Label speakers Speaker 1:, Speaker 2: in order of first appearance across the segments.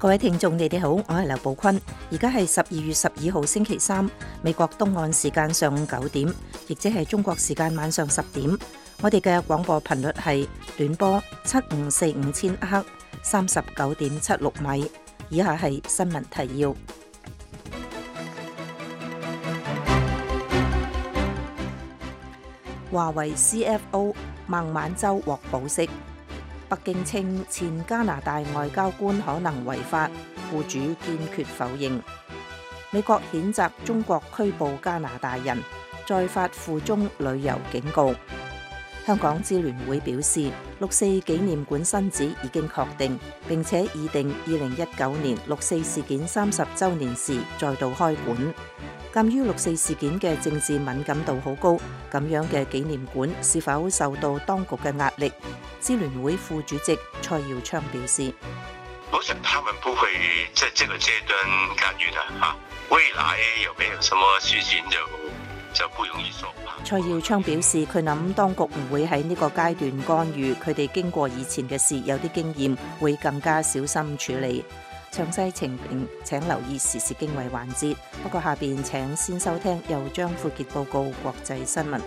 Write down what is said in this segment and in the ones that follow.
Speaker 1: 各位聽眾，你哋好，我係劉寶坤。而家係12月12號星期三，美國東岸時間上午9點，亦即係中國時間晚上10點。我哋嘅廣播頻率係短波7545千赫，39.76米。以下係新聞提要。華為 CFO 孟晚舟獲保釋。北京稱前加拿大外交官可能違法，僱主堅決否認。美國譴責中國拘捕加拿大人，再發附中旅遊警告。香港支聯會表示，6·4紀念館新址已經確定，並且擬定2019年6·4事件30週年時再度開館。鑑於6·4事件嘅政治敏感度好高，咁樣嘅紀念館是否受到當局嘅壓力？支聯會副主席蔡耀昌表示：
Speaker 2: 我想他們不會在這個階段干預的，未來有沒有什麼事情就不容易說。
Speaker 1: 蔡耀昌表示，佢諗當局唔會喺呢個階段干預，佢哋經過以前嘅事，有啲經驗，會更加小心處理。詳細情形請留意時事經緯環節。不過下邊請先收聽由張富傑報告國際新聞。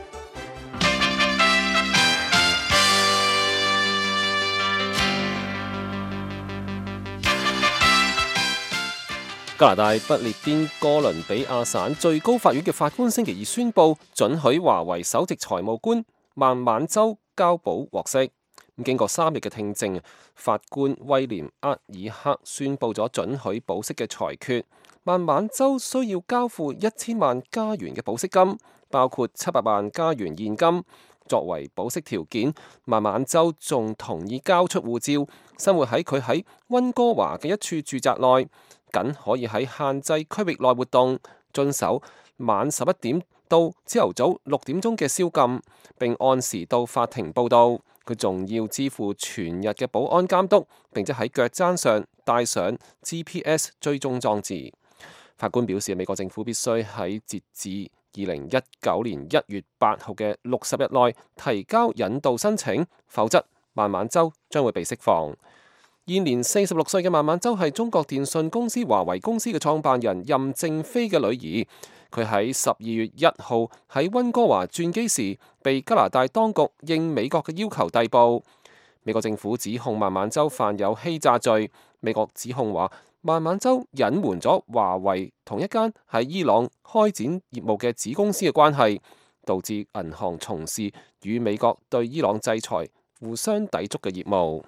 Speaker 3: 加拿大不列顛哥倫比亞省最高法院嘅法官星期二宣布，准許華為首席財務官孟晚舟交保獲釋。經過3日嘅聽證，法官威廉厄爾克宣布咗准許保釋嘅裁決。孟晚舟需要交付1000萬加元嘅保釋金，包括700萬加元現金。作為保釋條件，孟晚舟仲同意交出護照，生活喺佢喺溫哥華嘅一處住宅內，僅可以喺限制區域內活動，遵守晚11點到朝頭早6點鐘嘅宵禁，並按時到法庭報到。佢仲要支付全日嘅保安監督，並且喺腳踭上帶上 GPS 追蹤裝置。法官表示，美國政府必須喺截至2019年1月8號嘅60日內提交引渡申請，否則孟晚舟將會被釋放。現年46歲嘅孟晚舟係中國電信公司華為公司嘅創辦人任正非嘅女兒。佢喺12月1號喺溫哥華轉機時，被加拿大當局應美國嘅要求逮捕。美國政府指控孟晚舟犯有欺詐罪。美國指控話，孟晚舟隱瞞咗華為同一間喺伊朗開展業務嘅子公司嘅關係，導致銀行從事與美國對伊朗制裁互相抵觸嘅業務。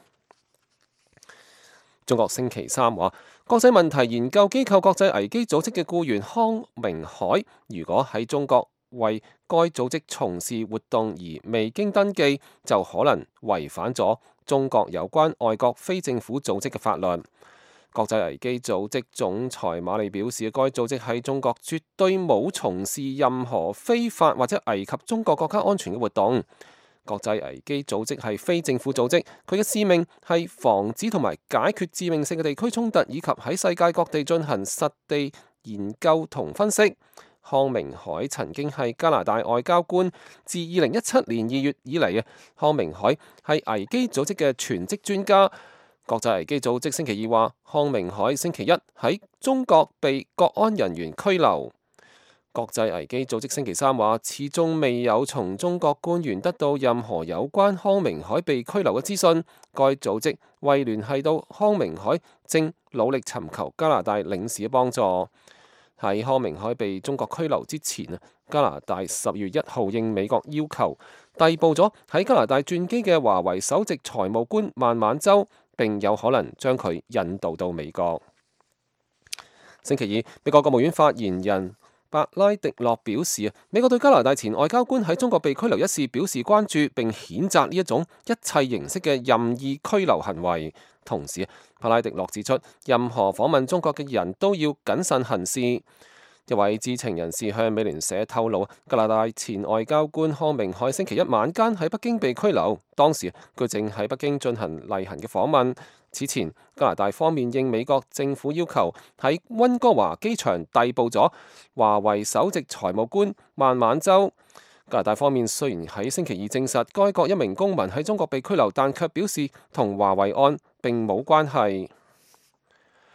Speaker 3: 中國星期三話，國際問題研究機構國際危機組織嘅僱員康明凱，如果喺中國為該組織從事活動而未經登記，就可能違反咗中國有關外國非政府組織嘅法律。國際危機組織總裁馬利表示，該組織喺中國絕對冇從事任何非法或者危及中國國家安全嘅活動。國際危機組織係非政府組織，佢嘅使命係防止同埋解決致命性嘅地區衝突，以及喺世界各地進行實地研究同分析。康明凱曾經係加拿大外交官，自2017年2月以嚟，康明凱係危機組織嘅全職專家。國際危機組織星期二話，康明凱星期一喺中國被國安人員拘留。國際危機組織星期三話，始終未有從中國官員得到任何有關康明凱被拘留嘅資訊。該組織未聯繫到康明凱，正努力尋求加拿大領事嘅幫助。喺康明凱被中國拘留之前，加拿大12月1號應美國要求逮捕咗喺加拿大轉機嘅華為首席財務官孟晚舟，並有可能將佢引渡到美國。星期二，美國國務院發言人白拉迪諾表示，美國對加拿大前外交官喺中國被拘留一事表示關注，並譴責呢一種一切形式嘅任意拘留行為。同時，白拉迪諾指出，任何訪問中國嘅人都要謹慎行事。一位知情人士向美聯社透露，加拿大前外交官康明凱星期一晚間喺北京被拘留，當時佢正喺北京進行例行嘅訪問。此前，加拿大方面應美國政府要求，喺溫哥華機場逮捕咗華為首席財務官孟晚舟。加拿大方面雖然喺星期二證實該國一名公民喺中國被拘留，但卻表示同華為案並冇關係。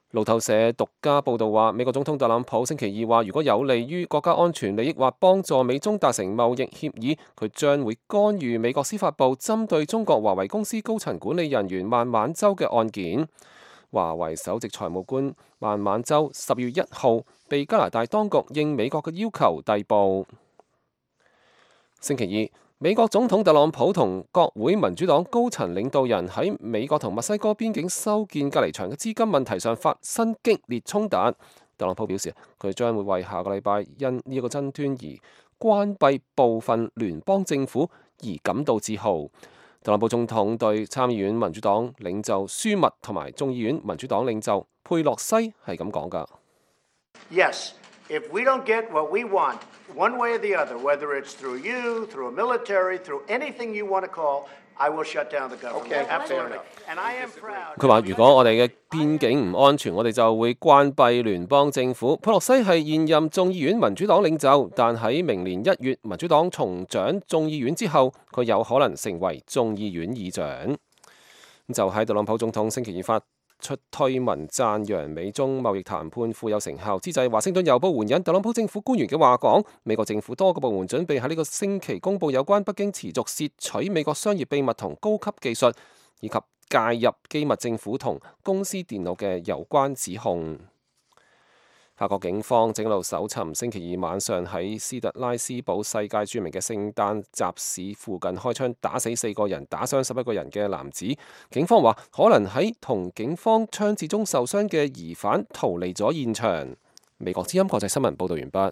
Speaker 3: 路透社獨家報導話，美國總統特朗普星期二話，如果有利於國家安全利益或幫助美中達成貿易協議，佢將會干預美國司法部針對中國華為公司高層管理人員孟晚舟嘅案件。華為首席財務官孟晚舟10月1號被加拿大當局應美國嘅要求逮捕。星期二，美國總統特朗普同國會民主黨高層領導人喺美國同墨西哥邊境修建隔離牆嘅資金問題上發生激烈衝突。特朗普表示，佢將會為下個禮拜因呢一個爭端而關閉部分聯邦政府而感到自豪。特朗普總統對參議院民主黨領袖舒密同埋眾議院民主黨領袖佩洛西係咁講㗎。
Speaker 4: Yes, if we don't get what we want, one way or the other, whether it's through you, through a military, through anything you want to call, I will shut down the government.
Speaker 2: Okay,
Speaker 4: absolutely. And I am proud.
Speaker 3: 佢話：如果我哋嘅邊境唔安全，我哋就會關閉聯邦政府。佩洛西係現任眾議院民主黨領袖，但喺明年1月民主黨重掌眾議院之後，佢有可能成為眾議院議長。就喺特朗普總統星期二發出推文讚揚美中貿易談判富有成效之際，華盛頓郵報援引特朗普政府官員嘅話講，美國政府多個部門準備喺呢個星期公佈有關北京持續竊取美國商業秘密同高級技術，以及介入機密政府同公司電腦嘅有關指控。法國警方正喺度搜尋星期二晚上喺斯特拉斯堡世界著名嘅聖誕集市附近開槍打死4個人、打傷11個人嘅男子。警方話可能喺同警方槍戰中受傷嘅疑犯逃離咗現場。美國之音國際新聞報道完畢。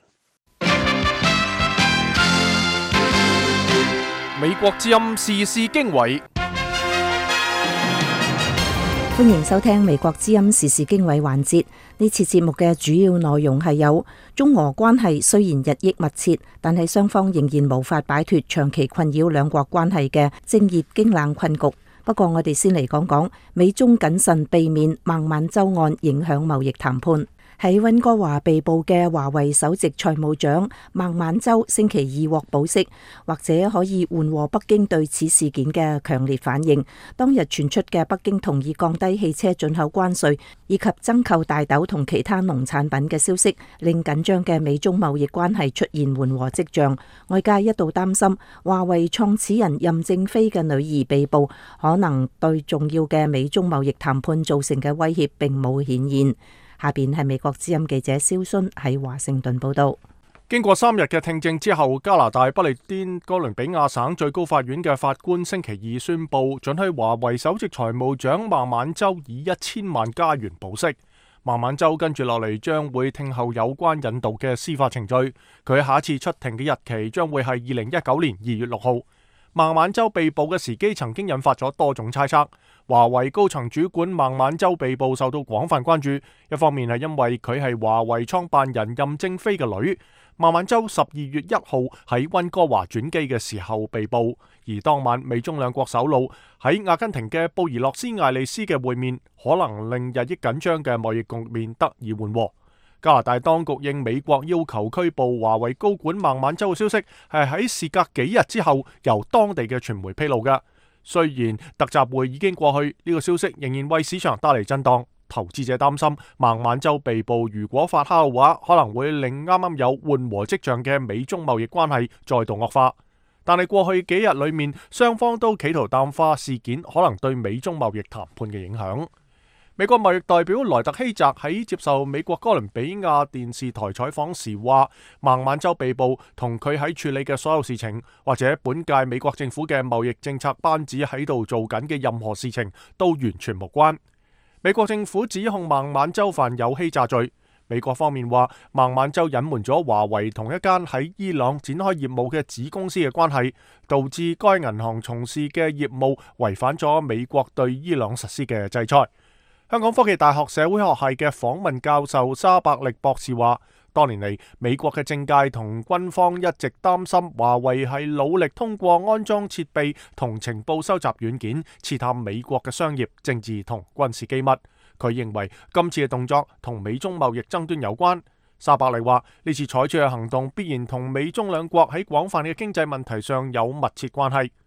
Speaker 5: 美國之音時事經緯。
Speaker 1: 歡迎收聽美國之音時事經緯環節。呢次節目嘅主要內容係有中俄關係雖然日益密切，但係雙方仍然無法擺脫長期困擾兩國關係嘅正熱經冷困局。不過我哋先嚟講講美中謹慎避免孟晚舟案影響貿易談判。喺溫哥華被捕嘅華為首席財務長孟晚舟星期二獲保釋，或者可以緩和北京對此事件嘅強烈反應。當日傳出嘅北京同意降低汽車進口關稅以及增購大豆同其他農產品嘅消息，令緊張嘅美中貿易關係出現緩和跡象。外界一度擔心華為創始人任正非嘅女兒被捕，可能對重要嘅美中貿易談判造成嘅威脅並冇顯現。下邊係美國之音記者蕭순喺華盛頓報道。
Speaker 5: 經過3日嘅聽證之後，加拿大不列顛哥倫比亞省最高法院嘅法官星期二宣布，准許華為首席財務長孟晚舟以1000萬加元保釋。孟晚舟跟住落嚟將會聽候有關引渡嘅司法程序，佢下一次出庭嘅日期將會係2019年2月6號。孟晚舟被捕嘅時機曾經引發咗多種猜測。華為高層主管孟晚舟被捕受到廣泛關注，一方面係因為佢係華為創辦人任正非嘅女。孟晚舟12月1號喺溫哥華轉機嘅時候被捕，而當晚美中兩國首腦喺阿根廷嘅布宜諾斯艾利斯嘅會面，可能令日益緊張嘅貿易局面得以緩和。加拿大當局應美國要求拘捕華為高管孟晚舟嘅消息，係喺事隔幾日之後由當地嘅傳媒披露嘅。雖然特集會已經過去，呢個消息仍然為市場帶嚟震盪。投資者擔心孟晚舟被捕如果發酵嘅話，可能會令啱啱有緩和跡象嘅美中貿易關係再度惡化。但係過去幾日裏面，雙方都企圖淡化事件可能對美中貿易談判嘅影響。美國貿易代表萊特希澤喺接受美國哥倫比亞電視台採訪時話，孟晚舟被捕同佢喺處理嘅所有事情，或者本屆美國政府嘅貿易政策班子喺度做緊嘅任何事情，都完全無關。美國政府指控孟晚舟犯有欺詐罪。美國方面話，孟晚舟隱瞞咗華為同一間喺伊朗展開業務嘅子公司嘅關係，導致該銀行從事嘅業務違反咗美國對伊朗實施嘅制裁。香港科技大學社會學系嘅訪問教授沙伯力博士話，多年嚟美國嘅政界同軍方一直擔心華為係努力通過安裝設備同情報收集軟件刺探美國嘅商業、政治同軍事機密。佢認為今次嘅動作同美中貿易爭端有關。沙伯力話，呢次採取嘅行動必然同美中兩國喺廣泛嘅經濟問題上有密切關係。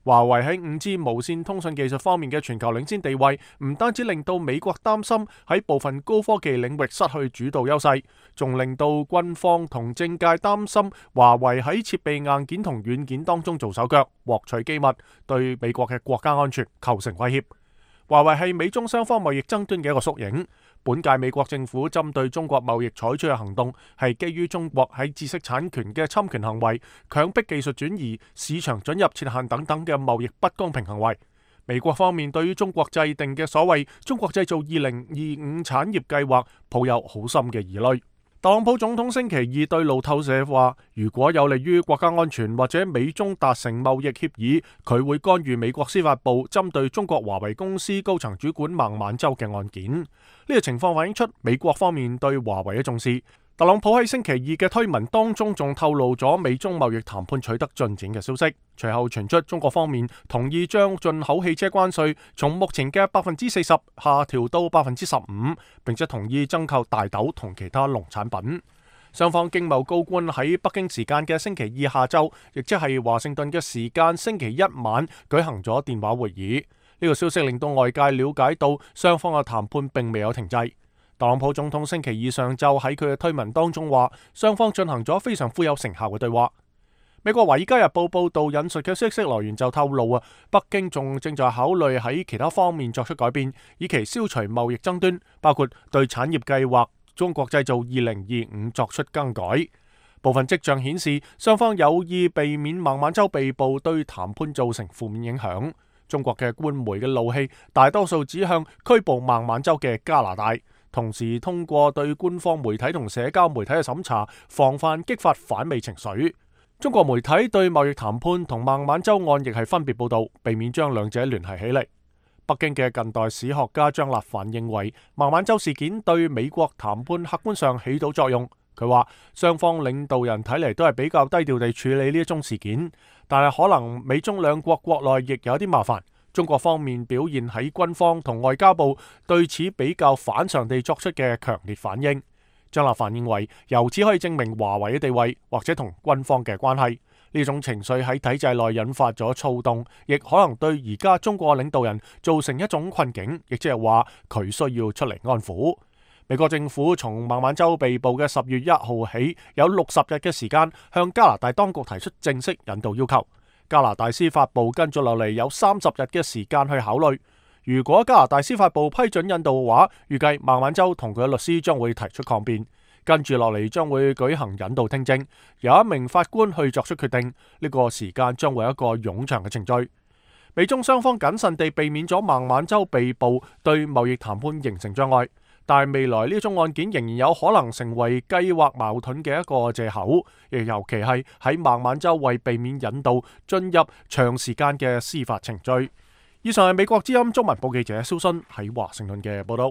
Speaker 5: 華為喺 5G 無線通訊技術方面嘅全球領先地位，唔單止令到美國擔心喺部分高科技領域失去主導優勢，仲令到軍方同政界擔心華為喺設備硬件同軟件當中做手腳，獲取機密，對美國嘅國家安全構成威脅。華為係美中雙方貿易爭端嘅一個縮影。本屆美國政府針對中國貿易採取嘅行動，係基於中國喺知識產權嘅侵權行為、強迫技術轉移、市場准入設限等等嘅貿易不公平行為。美國方面對於中國制定嘅所謂中國製造2025產業計劃，抱有好深嘅疑慮。特朗普總統星期二對路透社話，如果有利於國家安全或者美中達成貿易協議，佢會干預美國司法部針對中國華為公司高層主管孟晚舟嘅案件。呢個情況反映出美國方面對華為嘅重視。特朗普喺星期二嘅推文當中仲透露咗美中貿易談判取得進展嘅消息，隨後傳出中國方面同意將進口汽車關稅從目前嘅40%下調到15%，並且同意增購大豆同其他農產品。雙方經貿高官喺北京時間嘅星期二下晝，亦即係華盛頓嘅時間星期一晚舉行咗電話會議。呢個消息令到外界了解到雙方嘅談判並未有停滯。特朗普總統星期二上晝喺佢嘅推文當中話，雙方進行咗非常富有成效嘅對話。美國《華爾街日報》報道引述嘅消息來源就透露北京仲正在考慮喺其他方面作出改變，以期消除貿易爭端，包括對產業計劃中國製造2025作出更改。部分跡象顯示，雙方有意避免孟晚舟被捕對談判造成負面影響。中國嘅官媒嘅怒氣大多數指向拘捕孟晚舟嘅加拿大，同時通過對官方媒體同社交媒體嘅審查，防範激發反美情緒。中國媒體對貿易談判同孟晚舟案亦係分別報道，避免將兩者聯繫起嚟。北京嘅近代史學家張立凡認為，孟晚舟事件對美國談判客觀上起到作用。佢話雙方領導人睇嚟都係比較低調地處理呢一宗事件，但係可能美中兩國國內亦有啲麻煩。中國方面表現喺軍方同外交部對此比較反常地作出嘅強烈反應。張立凡認為，由此可以證明華為嘅地位或者同軍方嘅關係。呢種情緒喺體制內引發咗躁動，亦可能對而家中國領導人造成一種困境，亦即係話佢需要出嚟安撫。美國政府從孟晚舟被捕嘅10月1號起，有60日嘅時間向加拿大當局提出正式引渡要求。加拿大司法部跟住落嚟有30日嘅時間去考慮。如果加拿大司法部批准引渡嘅話，預計孟晚舟同佢嘅律師將會提出抗辯。跟住落嚟將會舉行引渡聽證，由一名法官去作出決定。呢個時間將會有一個冗長嘅程序。美中雙方謹慎地避免咗孟晚舟被捕對貿易談判形成障礙，但係未來呢宗案件仍然有可能成為計劃矛盾嘅一個藉口，亦尤其係喺孟晚舟為避免引渡進入長時間嘅司法程序。以上係美國之音中文報記者蕭新喺華盛頓嘅報道。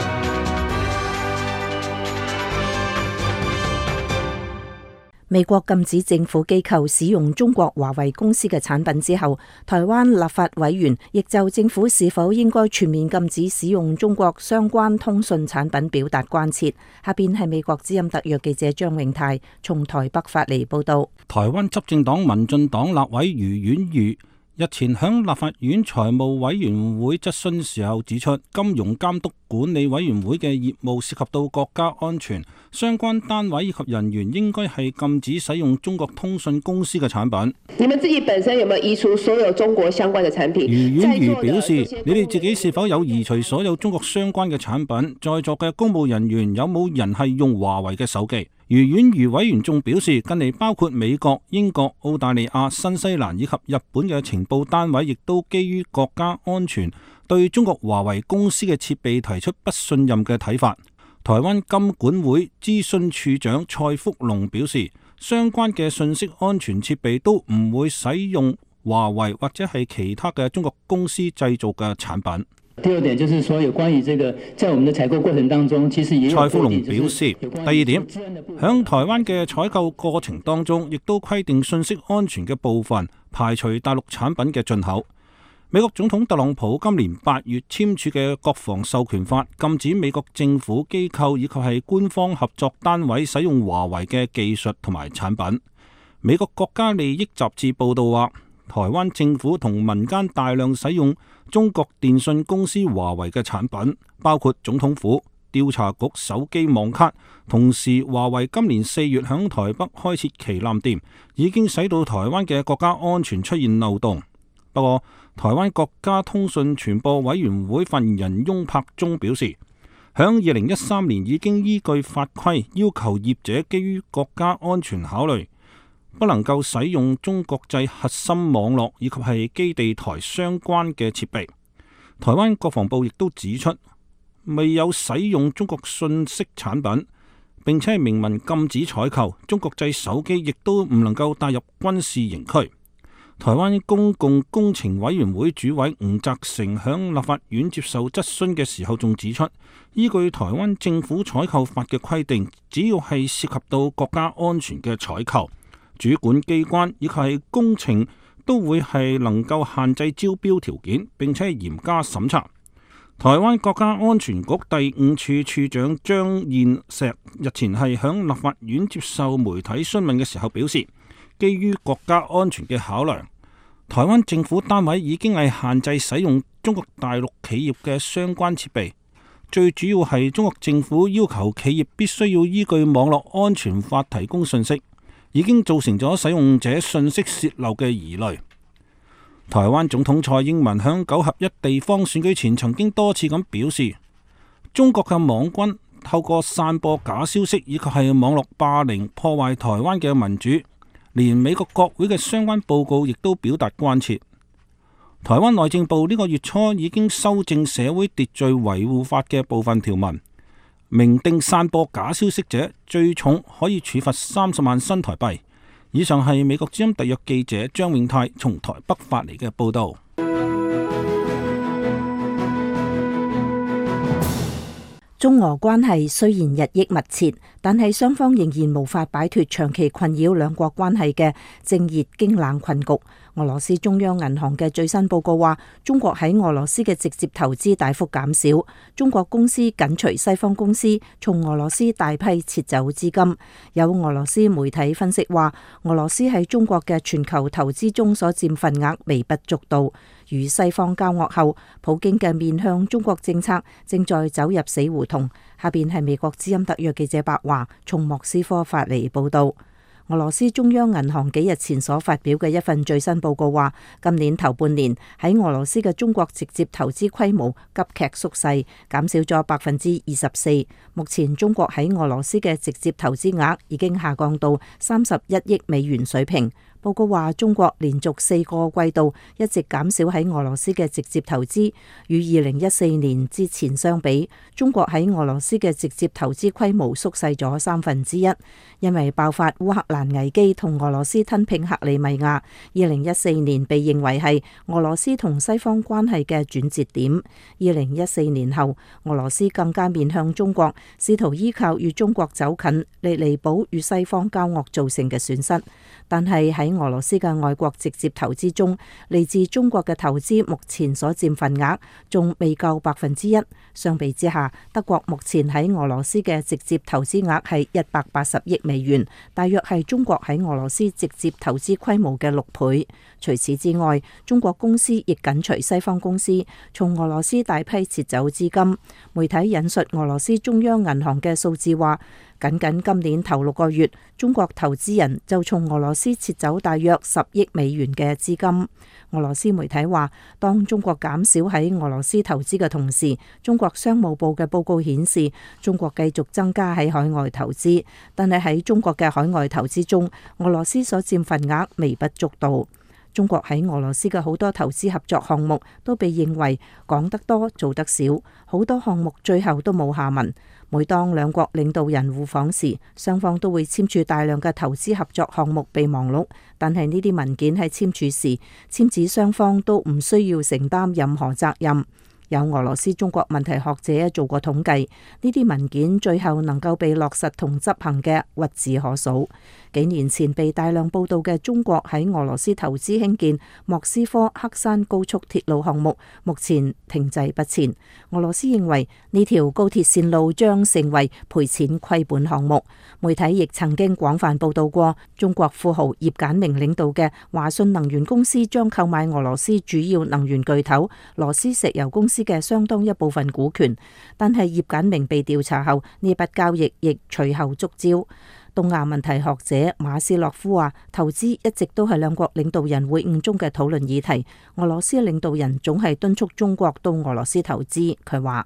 Speaker 1: 美國禁止政府機構使用中國華為公司嘅產品之後，台灣立法委員亦就政府是否應該全面禁止使用中國相關通訊產品表達關切。下邊係美國之音特約記者張永泰從台北發嚟報道。
Speaker 6: 台灣執政黨民進黨立委余婉諭日前向立法院財務委員會質詢時候指出，金融監督管理委員會嘅業務涉及到國家安全，相關單位以及人員應該係禁止使用中國通訊公司嘅產品。
Speaker 7: 你們自己本身有沒有移除所有中國相關嘅產品？
Speaker 6: 余婉諭表示，你哋自己是否有移除所有中國相關嘅產品？在座嘅公務人員有冇人係用華為嘅手機？余婉諭委員仲表示，近嚟包括美國、英國、澳大利亞、新西蘭以及日本嘅情報單位，亦都基於國家安全，對中國華為公司嘅設備提出不信任嘅睇法。台灣金管會資訊處長蔡福龍表示，相關嘅信息安全設備都唔會使用華為或者係其他嘅中國公司製造嘅產品。
Speaker 8: 第二點就是說，有關於這個在我們的採購過程當中，其實也有
Speaker 6: 蔡福龍表示，第二點，響台灣嘅採購過程當中，亦都規定信息安全嘅部分排除大陸產品嘅進口。美國總統特朗普今年8月簽署嘅國防授權法，禁止美國政府機構以及係官方合作單位使用華為嘅技術同埋產品。美國國家利益雜誌報道話， 台灣政府同民間大量使用中國電信公司華為嘅產品，包括總統府、調查局手機網卡。同時，華為今年4月響台北開設旗艦店，已經使到台灣嘅國家安全出現漏洞。不過，台灣國家通訊傳播委員會發言人翁柏忠表示，響2013年已經依據法規要求業者基於國家安全考慮，不能夠使用中國製核心網絡以及係基地台相關嘅設備。台灣國防部亦都指出，未有使用中國信息產品，並且係明文禁止採購中國製手機，亦都唔能夠帶入軍事營區。台灣公共工程委員會主委吳澤成響立法院接受質詢嘅時候，仲指出，依據台灣政府採購法嘅規定，只要係涉及到國家安全嘅採購，主管機關以及係工程都會係能夠限制招標條件，並且係嚴加審查。台灣國家安全局第5處處長張燕石日前係響立法院接受媒體詢問嘅時候表示，基於國家安全嘅考量，台灣政府單位已經係限制使用中國大陸企業嘅相關設備。最主要係中國政府要求企業必須要依據網絡安全法提供信息，已經造成咗使用者信息洩漏嘅疑慮。台灣總統蔡英文響9合1地方選舉前曾經多次咁表示，中國嘅網軍透過散播假消息以及係網絡霸凌破壞台灣嘅民主。連美國國會嘅相關報告亦都表達關切。台灣內政部呢個月初已經修正社會秩序維護法嘅部分條文，明定散播假消息者最重可以處罰30萬新台幣。以上係美國之音特約記者張永泰從台北發嚟嘅報道。
Speaker 1: 中俄關係雖然日益密切，但係雙方仍然無法擺脫長期困擾兩國關係嘅正熱經冷困局。俄羅斯中央銀行嘅最新報告話，中國喺俄羅斯嘅直接投資大幅減少，中國公司緊隨西方公司從俄羅斯大批撤走資金。有俄羅斯媒體分析話，俄羅斯喺中國嘅全球投資中所佔份額微不足道。與西方交惡後，普京嘅面向中國政策正在走入死胡同。下邊係美國之音特約記者白華從莫斯科發嚟報道。俄羅斯中央銀行幾日前所發表嘅一份最新報告話，今年頭半年喺俄羅斯嘅中國直接投資規模急劇縮細，減少咗24%。目前中國喺俄羅斯嘅直接投資額已經下降到31億美元水平。報告話，中國連續4個季度一直減少喺俄羅斯嘅直接投資，與2014年之前相比，中國喺俄羅斯嘅直接投資規模縮細咗1/3。因為爆發烏克蘭危機同俄羅斯吞併克里米亞，2014年被認為係俄羅斯同西方關係嘅轉折點。2014年後，俄羅斯更加面向中國，試圖依靠與中國走近嚟彌補與西方交惡造成嘅損失。但係喺俄羅斯嘅外國直接投資中，嚟自中國嘅投資目前所佔份額仲未夠1%。相比之下，德國目前喺俄羅斯嘅直接投資額係180億美元，大約係中國喺俄羅斯直接投資規模嘅6倍。除此之外，中國公司亦緊隨西方公司從俄羅斯大批撤走資金。媒體引述俄羅斯中央銀行嘅數字話，僅今年頭6個月，中國投資人就從俄羅斯撤走大約10億美元嘅資金。俄羅斯媒體話，當中國減少喺俄羅斯投資嘅同時，中國商務部嘅報告顯示，中國繼續增加喺海外投資，但係喺中國嘅海外投資中，俄羅斯所佔份額微不足道。中國喺俄羅斯嘅好多投資合作項目都被認為講得多做得少，好多項目最後都冇下文。每當兩國領導人互訪時，雙方都會簽署大量嘅投資合作項目備忘錄，但係呢啲文件喺簽署時，簽字雙方都唔需要承擔任何責任。 有俄羅斯中國問題學者做過統計，呢啲文件最後能夠被落實同執行嘅屈指可數。幾年前被大量報道嘅中國喺俄羅斯投資興建莫斯科黑山高速鐵路項目，目前停滯不前。俄羅斯認為呢條高鐵線路將成為賠錢虧本項目。媒體亦曾經廣泛報道過，中國富豪葉簡明領導嘅華信能源公司將購買俄羅斯主要能源巨頭羅斯石油公司嘅相當一部分股權。但係葉簡明被調查後，呢筆交易亦隨後觸礁。東亞問題學者馬斯洛夫話，投資一直都係兩國領導人會晤中嘅討論議題。俄羅斯領導人總係敦促中國到俄羅斯投資。佢話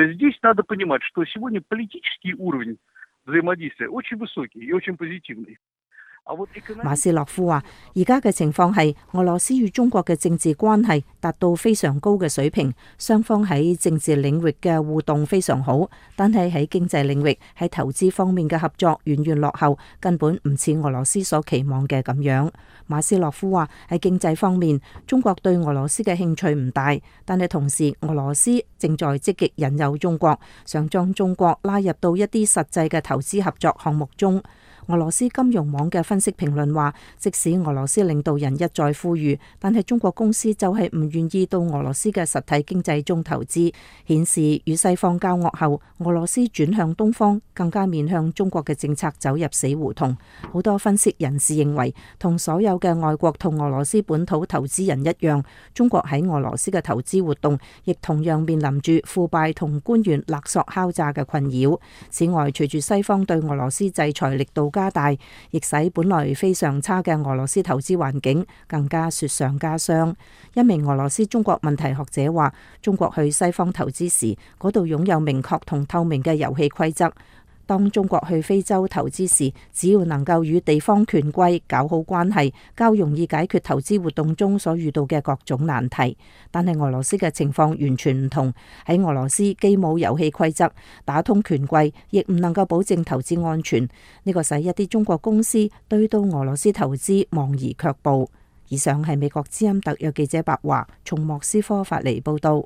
Speaker 1: 馬斯洛夫話，而家嘅情況係俄羅斯與中國嘅政治關係達到非常高嘅水平，雙方喺政治領域嘅互動非常好，但係喺經濟領域、喺投資方面嘅合作遠遠落後，根本唔似俄羅斯所期望嘅咁樣。馬斯洛夫話，喺經濟方面，中國對俄羅斯嘅興趣唔大，但係同時俄羅斯正在積極引誘中國，想將中國拉入到一啲實際嘅投資合作項目中。俄羅斯金融網嘅分析評論話，即使俄羅斯領導人一再呼籲，但係中國公司就係唔願意到俄羅斯嘅實體經濟中投資，顯示與西方交惡後，俄羅斯轉向東方，更加面向中國嘅政策走入死胡同。好多分析人士認為，同所有嘅外國同俄羅斯本土投資人一樣，中國喺俄羅斯嘅投資活動亦同樣面臨住腐敗同官員勒索敲詐嘅困擾。此外，隨住西方對俄羅斯制裁力度加大，亦使本來非常差嘅俄羅斯投資環境更加雪上加霜。一名俄羅斯中國問題學者話，中國去西方投資時，嗰度擁有明確同透明嘅遊戲規則。當中國去非洲投資時，只要能夠與地方權貴搞好關係，較容易解決投資活動中所遇到嘅各種難題。但係俄羅斯嘅情況完全唔同，喺俄羅斯既冇遊戲規則，打通權貴，亦唔能夠保證投資安全。呢個使一啲中國公司對到俄羅斯投資望而卻步。以上係美國之音特約記者白華從莫斯科發嚟報道。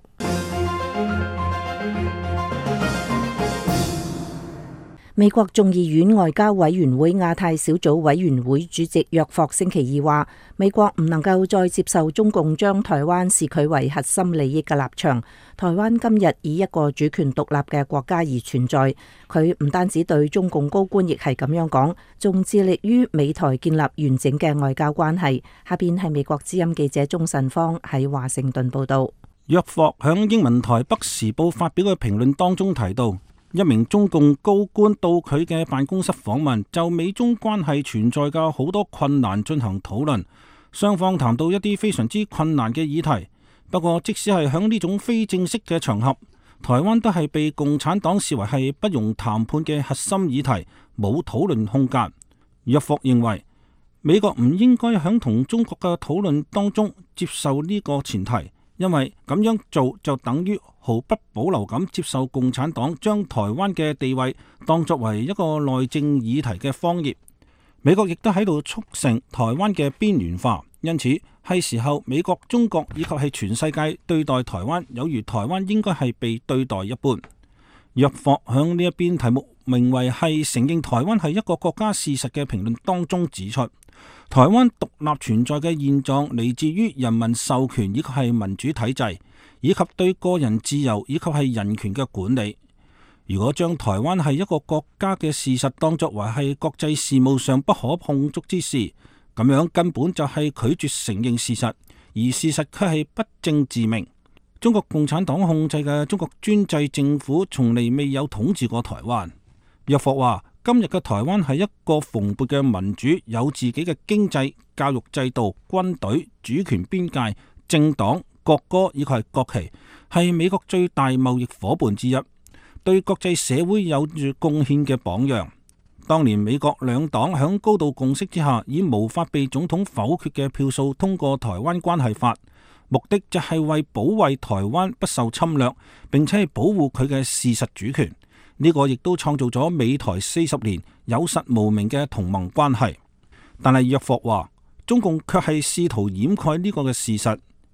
Speaker 1: 美國眾議院外交委員會亞太小組委員會主席約霍星期二話，美國唔能夠再接受中共將台灣視佢為核心利益嘅立場。台灣今日以一個主權獨立嘅國家而存在。佢唔單止對中共高官亦係咁樣講，仲致力於美台建立完整嘅外交關係。下邊係美國之音記者鍾慎芳喺華盛頓報道。
Speaker 6: 約霍響英文台北時報發表嘅評論當中提到，一名中共高官到佢嘅辦公室訪問，就美中關係存在嘅好多困難進行討論，雙方談到一啲非常之困難嘅議題。不過即使係響呢種非正式嘅場合，台灣都係被共產黨視為係不容談判嘅核心議題，冇討論空間。約霍認為美國唔應該響同中國嘅討論當中接受呢個前提，因為咁樣做就等於毫不保留咁接受共產黨將台灣嘅地位當作為一個內政議題嘅謊言。美國亦都喺度促成台灣嘅邊緣化，因此係時候美國、中國以及係全世界對待台灣有如台灣應該係被對待一般。約霍響呢一邊題目名為係承認台灣係一個國家事實嘅評論當中指出，台灣獨立存在嘅現狀嚟自於人民授權以及係民主體制，以及對個人自由以及係人權嘅管理。如果將台灣係一個國家嘅事實當作為係國際事務上不可碰觸之事，咁樣根本就係拒絕承認事實，而事實卻係不證自明。中國共產黨控制嘅中國專制政府從嚟未有統治過台灣。約霍話，今日嘅台灣係一個蓬勃嘅民主，有自己嘅經濟、教育制度、軍隊、主權邊界、政黨、國歌以及係國旗，係美國最大貿易夥伴之一，對國際社會有住貢獻嘅榜樣。當年美國兩黨響高度共識之下，以無法被總統否決嘅票數通過台灣關係法，目的就係為保衛台灣不受侵略，並且係保護佢嘅事實主權。呢個亦都創造咗美台40年有實無名嘅同盟關係。但係約霍話，中共卻係試圖掩蓋呢個嘅事實，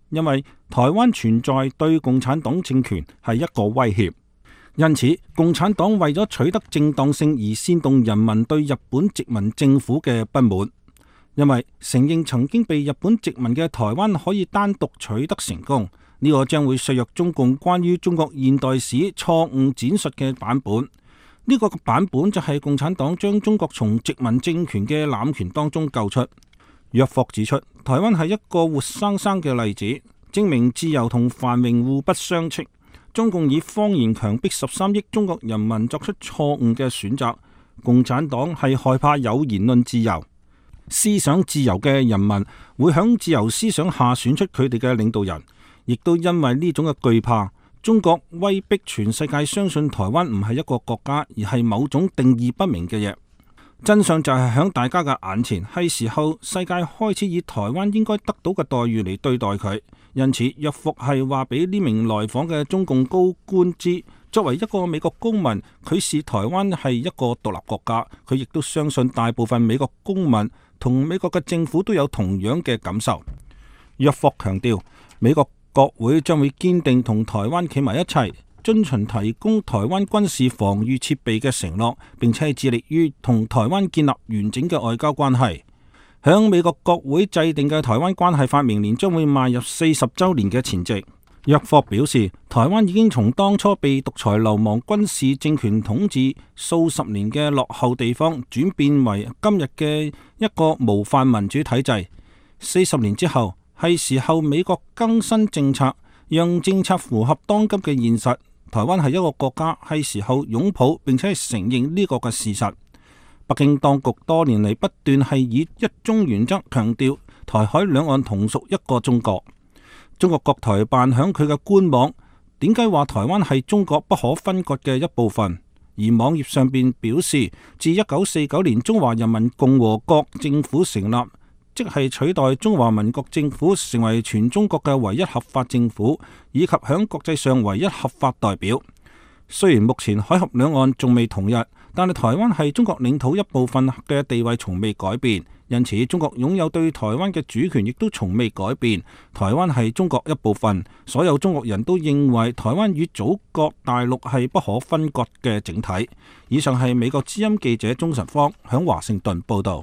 Speaker 6: 因為台灣存在對共產黨政權係一個威脅。因此，共產黨為咗取得正當性而煽動人民對日本殖民政府嘅不滿，因為承認曾經被日本殖民嘅台灣可以單獨取得成功，呢個將會削弱中共關於中國現代史錯誤展述嘅版本。呢個版本就係共產黨將中國從殖民政權嘅濫權當中救出。約霍指出，台灣係一個活生生嘅例子，證明自由同繁榮互不相斥。中共以謊言強迫13億中國人民作出錯誤嘅選擇。共產黨係害怕有言論自由、思想自由嘅人民會響自由思想下選出佢哋嘅領導人，亦都因為呢種嘅懼怕，中國威逼全世界相信台灣唔係一個國家，而係某種定義不明嘅嘢。真相就係響大家嘅眼前，係時候世界開始以台灣應該得到嘅待遇嚟對待佢。因此，約霍係話俾呢名來訪嘅中共高官知，作為一個美國公民，佢視台灣係一個獨立國家。佢亦都相信大部分美國公民同美國嘅政府都有同樣嘅感受。約霍強調，美國國會將會堅定同台灣企埋一齊，遵循提供台灣軍事防禦設備嘅承諾，並且致力於同台灣建立完整嘅外交關係。響美國國會制定嘅台灣關係法明年將會邁入40週年嘅前夕。約霍表示，台灣已經從當初被獨裁流氓軍事政權統治數十年嘅落後地方，轉變為今日嘅一個模範民主體制。40年之後，係時候美國更新政策，讓政策符合當今嘅現實。台灣係一個國家，係時候擁抱並且承認呢個嘅事實。北京當局多年嚟不斷係以一中原則強調台海兩岸同屬一個中國。中國國台辦響佢嘅官網點解話台灣係中國不可分割嘅一部分？而網頁上邊表示，自1949年中華人民共和國政府成立，即係取代中華民國政府成為全中國嘅唯一合法政府，以及響國際上唯一合法代表。雖然目前海峽兩岸仲未統一，但係台灣係中國領土一部分嘅地位從未改變，因此中國擁有對台灣嘅主權亦都從未改變。台灣係中國一部分，所有中國人都認為台灣與祖國大陸係不可分割嘅整體。以上係美國之音記者鍾晨芳響華盛頓報道。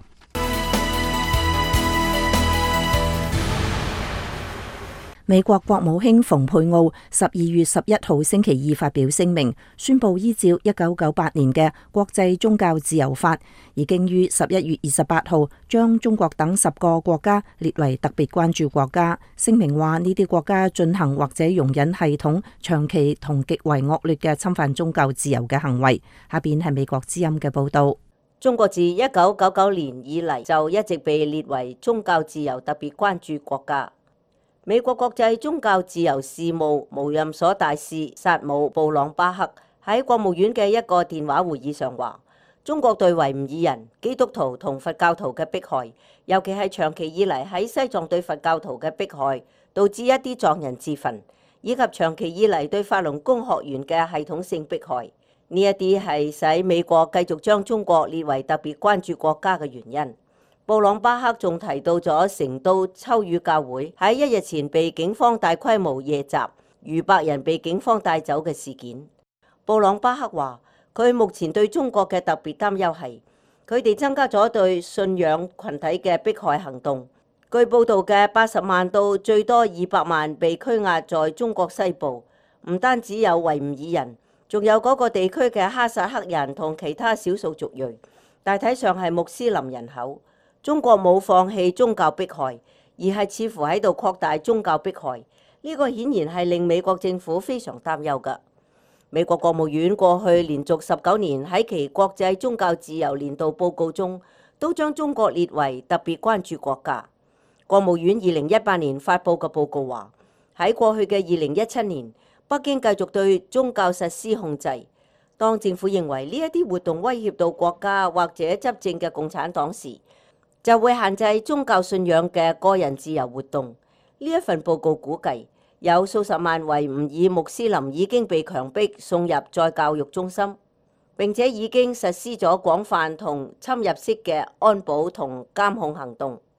Speaker 1: 美國國務卿蓬佩奧12月11號星期二發表聲明，宣布依照1998年嘅國際宗教自由法，已經於11月28號將中國等10個國家列為特別關注國家。聲明話呢啲國家進行或者容忍系統、長期同極為惡劣嘅侵犯宗教自由嘅行為。下邊係美國之音嘅報道。
Speaker 9: 中國自1999年以嚟就一直被列為宗教自由特別關注國家。美國國際宗教自由事務無任所大使薩姆布朗巴克喺國務院嘅一個電話會議上話，中國對維吾爾人、基督徒同佛教徒嘅迫害，尤其係長期以嚟喺西藏對佛教徒嘅迫害，導致一啲藏人自焚，以及長期以嚟對法輪功學員嘅系統性迫害，呢一啲係使美國繼續將中國列為特別關注國家嘅原因。布朗巴克仲提到咗成都秋雨教會喺1日前被警方大規模夜襲，逾100人被警方帶走嘅事件。布朗巴克話，佢目前對中國嘅特別擔憂係，佢哋增加咗對信仰群體嘅迫害行動。據報道嘅80萬到最多200萬被拘押在中國西部，唔單止有維吾爾人，仲有嗰個地區嘅哈薩克人同其他少數族裔，大體上係穆斯林人口。中國冇放棄宗教迫害，而係似乎喺度擴大宗教迫害。呢個顯然係令美國政府非常擔憂㗎。美國國務院過去連續19年喺其國際宗教自由年度報告中，都將中國列為特別關注國家。國務院2018年發布嘅報告話，喺過去嘅2017年，北京繼續對宗教實施控制。當政府認為呢一啲活動威脅到國家或者執政嘅共產黨時，就會限制宗教信仰嘅個人自由活動。呢一份報告估計，有數十萬維吾爾穆斯林已經被強迫送入再教育中心，並且已經實施咗廣泛同侵入式嘅安保同監控行動。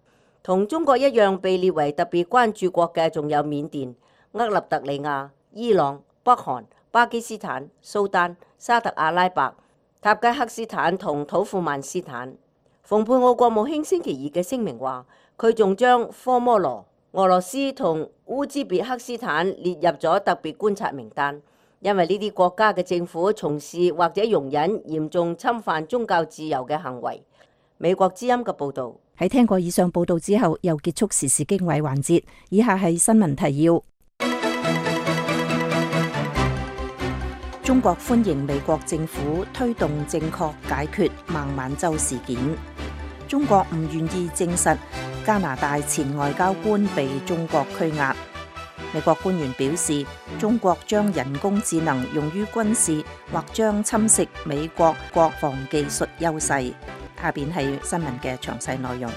Speaker 9: 同中國一樣被列為特別關注國嘅仲有緬甸、厄立特里亞、伊朗、北韓、巴基斯坦、蘇丹、沙特阿拉伯、塔吉克斯坦同土庫曼斯坦。蓬佩奧國務卿星期二嘅聲明話，佢仲將科摩羅、俄羅斯同烏茲別克斯坦列入咗特別觀察名單，因為呢啲國家嘅政府從事或者容忍嚴重侵犯宗教自由嘅行為。美國之音嘅報導。
Speaker 1: 喺聽過以上報導之後，又結束時事經緯環節。以下係新聞提要。中國歡迎美國政府推動正確解決孟晚舟事件。中國唔願意證實加拿大前外交官被中國拘押。美國官員表示，中國將人工智能用於軍事，或將侵蝕美國國防技術優勢。下邊係新聞嘅詳細內容。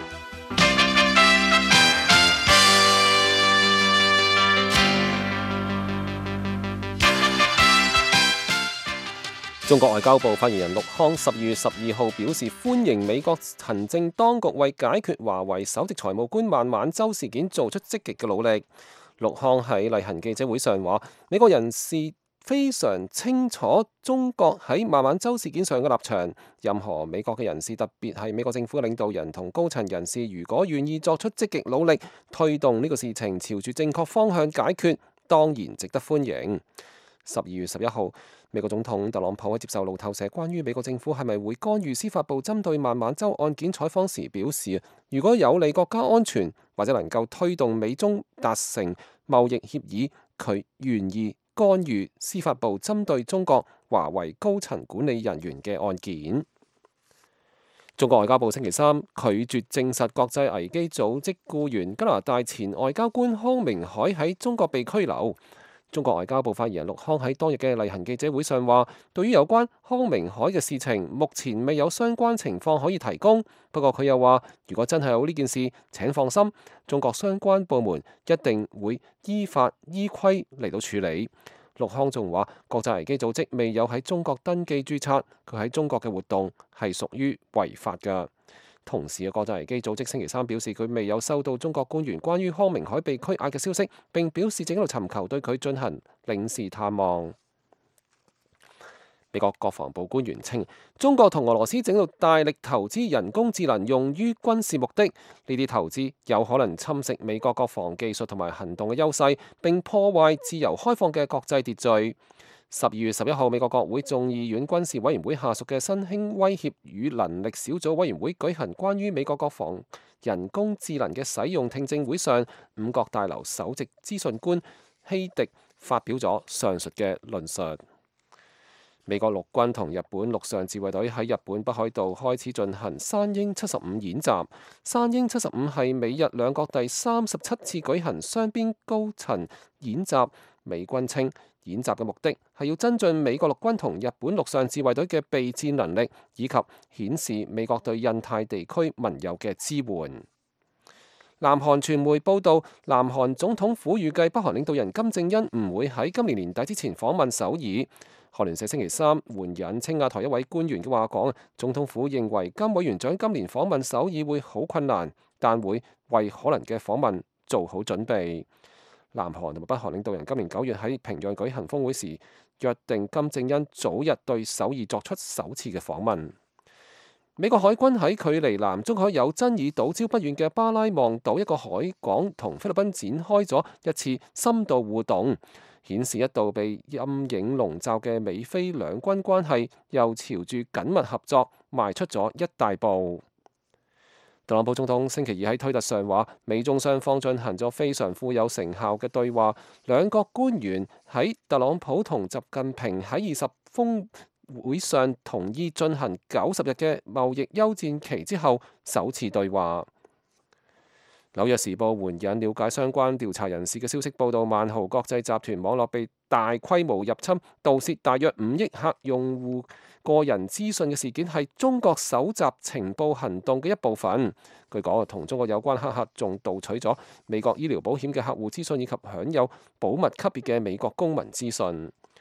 Speaker 3: 中國外交部發言人陸康12月12號表示，歡迎美國行政當局為解決華為首席財務官孟晚舟事件做出積極嘅努力。陸康喺例行記者會上話，美國人士非常清楚中國喺孟晚舟事件上嘅立場。任何美國嘅人士，特別係美國政府嘅領導人同高層人士，如果願意作出積極努力，推動呢個事情朝住正確方向解決，當然值得歡迎。12月11號，美國總統特朗普喺接受路透社關於美國政府係咪會干預司法部針對孟晚舟案件採訪時表示，如果有利國家安全或者能夠推動美中達成貿易協議，佢願意干預司法部針對中國華為高層管理人員嘅案件。中國外交部星期三拒絕證實國際危機組織僱員加拿大前外交官康明凱喺中國被拘留。中國外交部發言人陸康喺當日嘅例行記者會上話，對於有關康明凱嘅事情，目前未有相關情況可以提供。不過佢又話，如果真係有呢件事，請放心，中國相關部門一定會依法依規嚟到處理。陸康仲話，國際危機組織未有喺中國登記註冊，佢喺中國嘅活動係屬於違法㗎。同時嘅國際危機組織星期三表示，佢未有收到中國官員關於康明凱被拘押嘅消息，並表示正喺度尋求對佢進行領事探望。美國國防部官員稱，中國同俄羅斯正喺度大力投資人工智能用於軍事目的，呢啲投資有可能侵蝕美國國防技術同埋行動嘅優勢，並破壞自由開放嘅國際秩序。12月11號，美國國會眾議院軍事委員會下屬嘅新興威脅與能力小組委員會舉行關於美國國防人工智能嘅使用聽證會上，五角大樓首席資訊官希迪發表咗上述嘅論述。美國陸軍同日本陸上自衛隊喺日本北海道開始進行山鷹75演習。山鷹75係美日兩國第37次舉行雙邊高層演習。美軍稱，演習嘅目的係要增進美國陸軍同日本陸上自衛隊嘅備戰能力，以及顯示美國對印太地區盟友嘅支援。南韓傳媒報道，南韓總統府預計北韓領導人金正恩唔會喺今年年底之前訪問首爾。韓聯社星期三援引青瓦台一位官員嘅話講，總統府認為金委員長今年訪問首爾會好困難，但會為可能嘅訪問做好準備。南韓同埋北韓領導人今年9月喺平壤舉行峰會時，約定金正恩早日對首爾作出首次嘅訪問。美國海軍喺距離南中海有爭議島礁不遠嘅巴拉望島一個海港同菲律賓展開咗一次深度互動，顯示一度被陰影籠罩嘅美菲兩軍關係又朝住緊密合作邁出咗一大步。特朗普總統星期二喺推特上話，美中雙方進行咗非常富有成效嘅對話，兩國官員喺特朗普同習近平喺20峰會上同意進行90日嘅貿易休戰期之後首次對話。紐約時報援引了解相關調查人士嘅消息報道，萬豪國際集團網絡被大規模入侵，盜竊大約5億客用戶個人資訊嘅事件係中國搜集情報行動嘅一部分。據講，同中國有關黑客仲盜取咗美國醫療保險嘅客戶資訊，以及享有保密級別嘅美國公民資訊。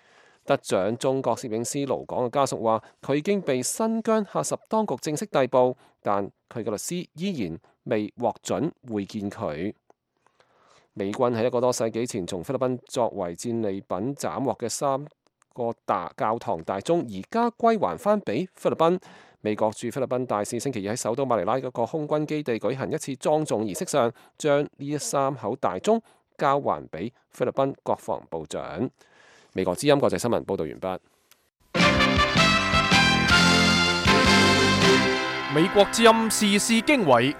Speaker 3: 得獎中國攝影師盧港嘅家屬話，佢已經被新疆喀什當局正式逮捕，但佢嘅律師依然未獲准會見佢。美軍喺1個多世紀前從菲律賓作為戰利品斬獲嘅3個教堂大鐘，而家歸還返俾菲律賓。美國駐菲律賓大使星期二喺首都馬尼拉一個空軍基地舉行一次莊重儀式上，將呢3口大鐘交還俾菲律賓國防部長。美國之音國際新聞報道完畢。
Speaker 5: 美國之音時事經緯。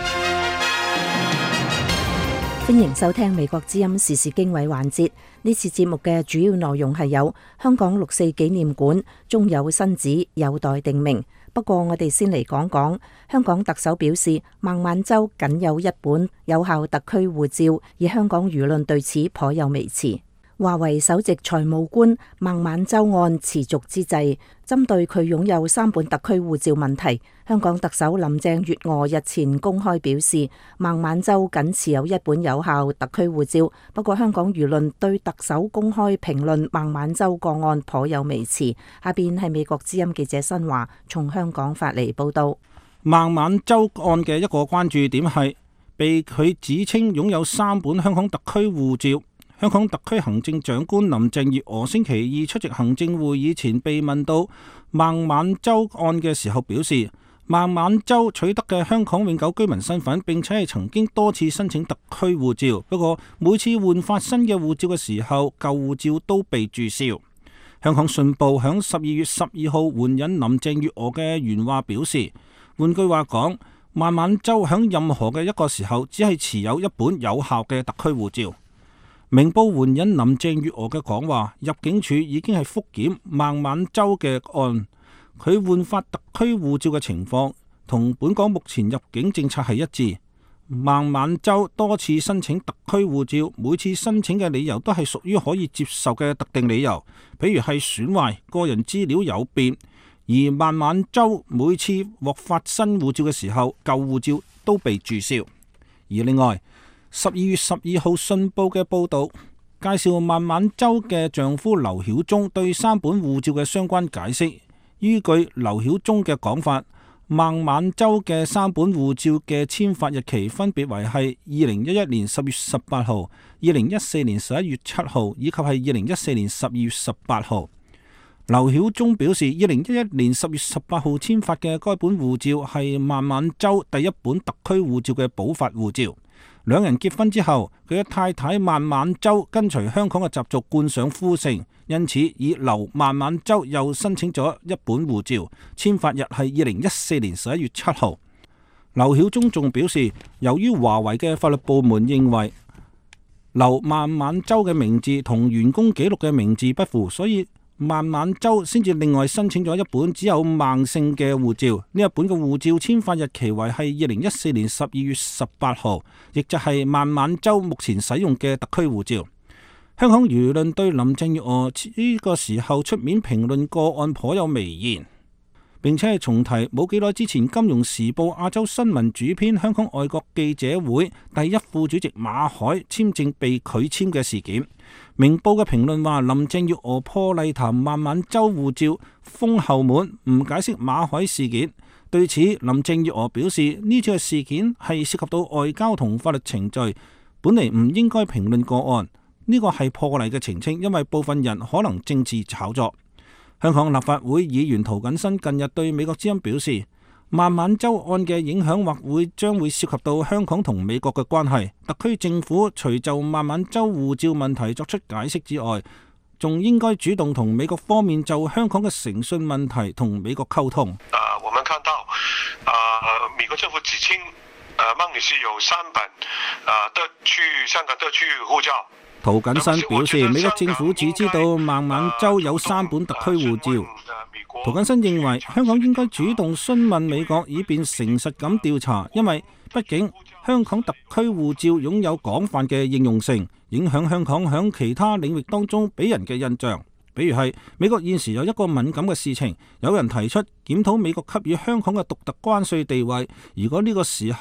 Speaker 1: 歡迎收聽美國之音時事經緯環節。呢次節目嘅主要內容係有香港6·4紀念館終有新址，有待定名。不過我哋先嚟講講，香港特首表示孟晚舟僅有1本有效特區護照，而香港輿論對此頗有微詞。華為首席財務官孟晚舟案持續之際，針對佢擁有3本特區護照問題，香港特首林鄭月娥日前公開表示，孟晚舟僅持有1本有效特區護照。不過香港輿論對特首公開評論孟晚舟個案頗有微詞。下邊係美國之音記者新華從香港發嚟報道。
Speaker 6: 孟晚舟案嘅一個關注點係被佢指稱擁有3本香港特區護照。香港特區行政長官林鄭月娥星期二出席行政會議前被問到孟晚舟案嘅時候，表示孟晚舟取得嘅香港永久居民身份，並且係曾經多次申請特區護照，不過每次換發新嘅護照嘅時候，舊護照都被註銷。香港信報響12月12號援引林鄭月娥嘅原話表示，換句話講，孟晚舟響任何嘅一個時候只係持有1本有效嘅特區護照。明報援引林鄭月娥嘅講話，入境處已經係覆檢孟晚舟嘅案，佢換發特區護照嘅情況同本港目前入境政策係一致。孟晚舟多次申請特區護照，每次申請嘅理由都係屬於可以接受嘅特定理由，比如係損壞、個人資料有變。而孟晚舟每次獲發新護照嘅時候，舊護照都被註銷。而另外12月12號信報嘅報導介紹孟晚舟嘅丈夫劉曉忠對3本護照嘅相關解釋。依據劉曉忠嘅講法，孟晚舟嘅3本護照嘅簽發日期分別為係2011年10月18號、2014年11月7號以及係2014年12月18號。劉曉忠表示，2011年10月18號簽發嘅該本護照係孟晚舟第1本特區護照嘅補發護照。兩人結婚之後，佢嘅太太孟晚舟跟隨香港嘅習俗冠上夫姓，因此以劉孟晚舟又申請咗1本護照，簽發日係2014年11月7號。劉曉忠仲表示，由於華為嘅法律部門認為劉孟晚舟嘅名字同員工記錄嘅名字不符，所以孟晚舟先至另外申請咗1本只有孟姓嘅護照。呢1本嘅護照簽發日期為係2014年12月18號，亦就係孟晚舟目前使用嘅特區護照。香港輿論對林鄭月娥呢個時候出面評論個案頗有微言，並且係重提冇幾耐之前《金融時報》亞洲新聞主編、香港外國記者會第1副主席馬凱簽證被拒簽嘅事件。明報嘅評論話，林鄭月娥破例談孟晚舟護照封後門，唔解釋馬凱事件。對此，林鄭月娥表示，呢次嘅事件係涉及到外交同法律程序，本嚟唔應該評論個案。呢個係破例嘅澄清，因為部分人可能政治炒作。香港立法會議員涂謹申近日對美國之音表示，孟晚舟案嘅影響或將會涉及到香港同美國嘅關係。特區政府除就孟晚舟護照問題作出解釋之外，仲應該主動同美國方面就香港嘅誠信問題同美國溝通。
Speaker 2: 我們看到美國政府指稱孟女士有3本香港特區護照。
Speaker 6: 涂謹申表示，美國政府只知道孟晚舟有3本特區護照。涂謹申認為香港應該主動詢問美國，以便誠實咁調查，因為畢竟香港特區護照擁有廣泛嘅應用性，影響香港響其他領域當中俾人嘅印象。比如係美國現時有一個敏感嘅事情，有人提出檢討美國給予香港嘅獨特關稅地位。如果呢個時候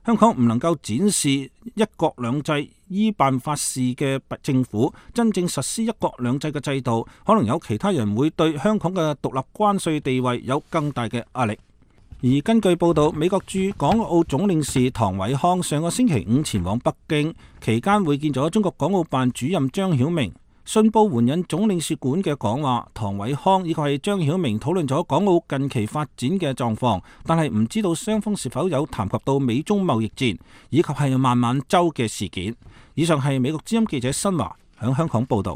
Speaker 6: 香港唔能夠展示一國兩制依辦法治嘅政府，真正實施一國兩制嘅制度，可能有其他人會對香港嘅獨立關稅地位有更大嘅壓力。而根據報道，美國駐港澳總領事唐偉康上個星期五前往北京，期間會見咗中國港澳辦主任張曉明。信報援引總領事館嘅講話，唐偉康以及係張曉明討論咗港澳近期發展嘅狀況，但係唔知道雙方是否有談及到美中貿易戰以及係孟晚舟嘅事件。以上係美國之音記者新華響香港報道。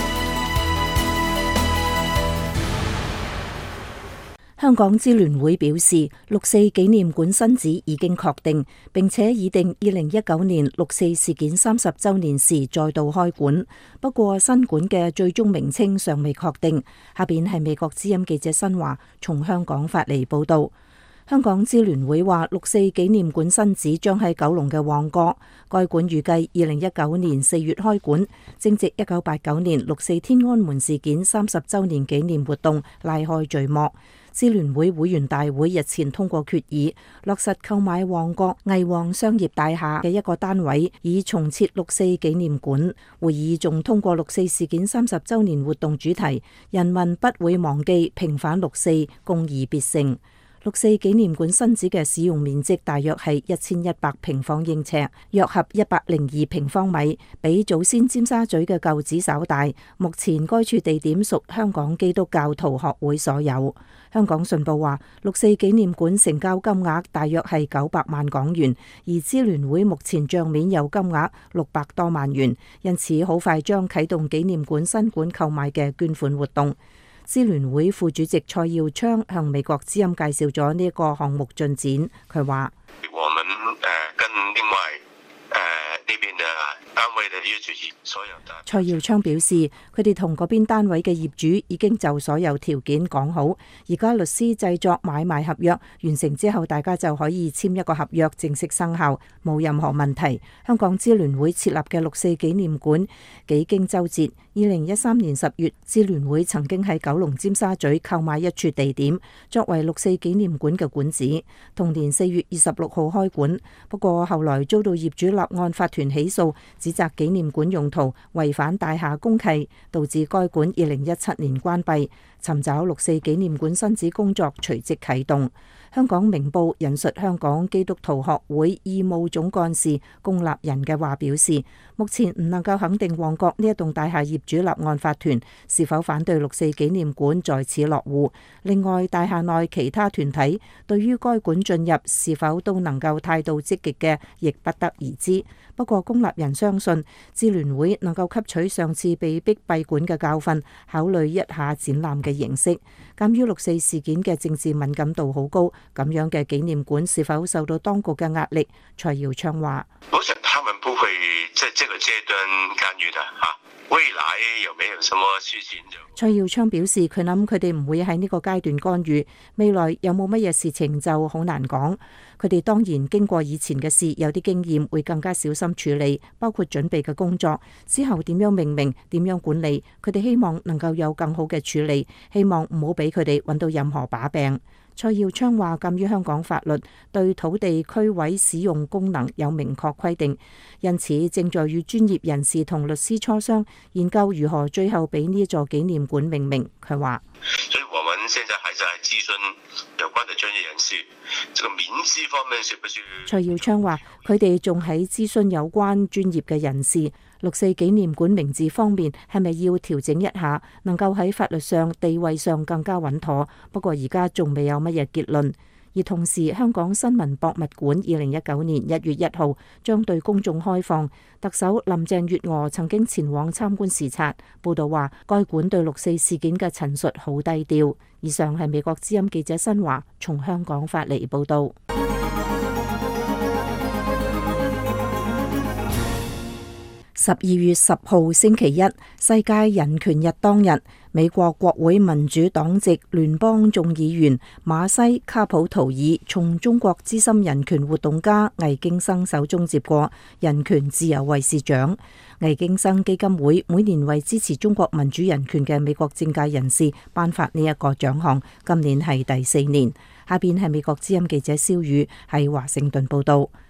Speaker 1: 香港支聯會表示，六四紀念館新址已經確定，並且擬定2019年六四事件30週年時再度開館。不過新館嘅最終名稱尚未確定。下邊係美國之音記者新華從香港發嚟報道。香港支聯會話，六四紀念館新址將喺九龍嘅旺角，該館預計2019年4月開館，正值1989年六四天安門事件30週年紀念活動拉開序幕。支聯會會員大會日前通過決議，落實購買旺角藝旺商業大廈嘅一個單位，以重設六四紀念館。會議仲通過六四事件30週年活動主題：人民不會忘記，平反六四，共擬別成。六四紀念館新址嘅使用面積大約係1100平方英尺，約合102平方米，比祖先尖沙咀嘅舊址稍大。目前該處地點屬香港基督教徒學會所有。香港信報話，六四紀念館成交金額大約係900萬港元，而支聯會目前帳面有金額600多萬元，因此好快將啟動紀念館新館購買嘅捐款活動。支聯會副主席蔡耀昌向美國之音介紹咗呢個項目進展。佢話：
Speaker 2: 我們跟另外呢邊嘅單位嘅業主所有的。
Speaker 1: 蔡耀昌表示，佢哋同嗰邊單位嘅業主已經就所有條件講好，而家律師製作買賣合約完成之後，大家就可以簽一個合約正式生效，冇任何問題。香港支聯會設立嘅六四紀念館幾經周折。2013年10月，支聯會曾經喺九龍尖沙咀購買一處地點，作為六四紀念館嘅館址。同年4月26號開館，不過後來遭到業主立案法團起訴，指責紀念館用途違反大廈公契，導致該館2017年關閉。尋找六四紀念館新址工作隨即啟動。香港明報引述香港基督徒學會義務總幹事龔立人嘅話表示，目前唔能夠肯定旺角呢一棟大廈業主立案法團是否反對六四紀念館在此落戶。另外，大廈內其他團體對於該館進入是否都能夠態度積極嘅，亦不得而知。不過龔立人相信支聯會能夠吸取上次被逼閉館嘅教訓，考慮一下展覽嘅形式。鑑於六四事件嘅政治敏感度好高，咁樣嘅紀念館是否受到當局嘅壓力？蔡耀昌話：
Speaker 2: 我想他們不會在這個階段干預的啊。未來有沒有什麼事情就？
Speaker 1: 蔡耀昌表示，佢諗佢哋唔會喺呢個階段干預，未來有冇乜嘢事情就好難講。佢哋當然經過以前嘅事，有啲經驗，會更加小心處理，包括準備嘅工作，之後點樣命名、點樣管理，佢哋希望能夠有更好嘅處理，希望唔好俾佢哋揾到任何把柄。蔡耀昌話，鑑於香港法律對土地區位使用功能有明確規定，因此正在與專業人士同律師磋商，研究如何最後俾呢座紀念館命名。佢話：
Speaker 2: 所以我們現在還在諮詢有關嘅專業人士，這個名字方面是不是？
Speaker 1: 蔡耀昌話，佢哋仲喺諮詢有關專業嘅人士，六四紀念館名字方面係咪要調整一下，能夠喺法律上地位上更加穩妥。不過而家仲未有乜嘢結論。而同時，香港新聞博物館2019年1月1號將對公眾開放。特首林鄭月娥曾經前往參觀視察。報道話，該館對六四事件嘅陳述好低調。以上係美國之音記者新華從香港發嚟報道。12月10號星期一，世界人權日當日，美國國會民主黨籍聯邦眾議員馬西卡普圖爾從中國資深人權活動家魏京生手中接過人權自由衛士獎。魏京生基金會每年為支持中國民主人權嘅美國政界人士頒發呢一個獎項，今年係第4年。下邊係美國之音記者蕭宇喺華盛頓報道。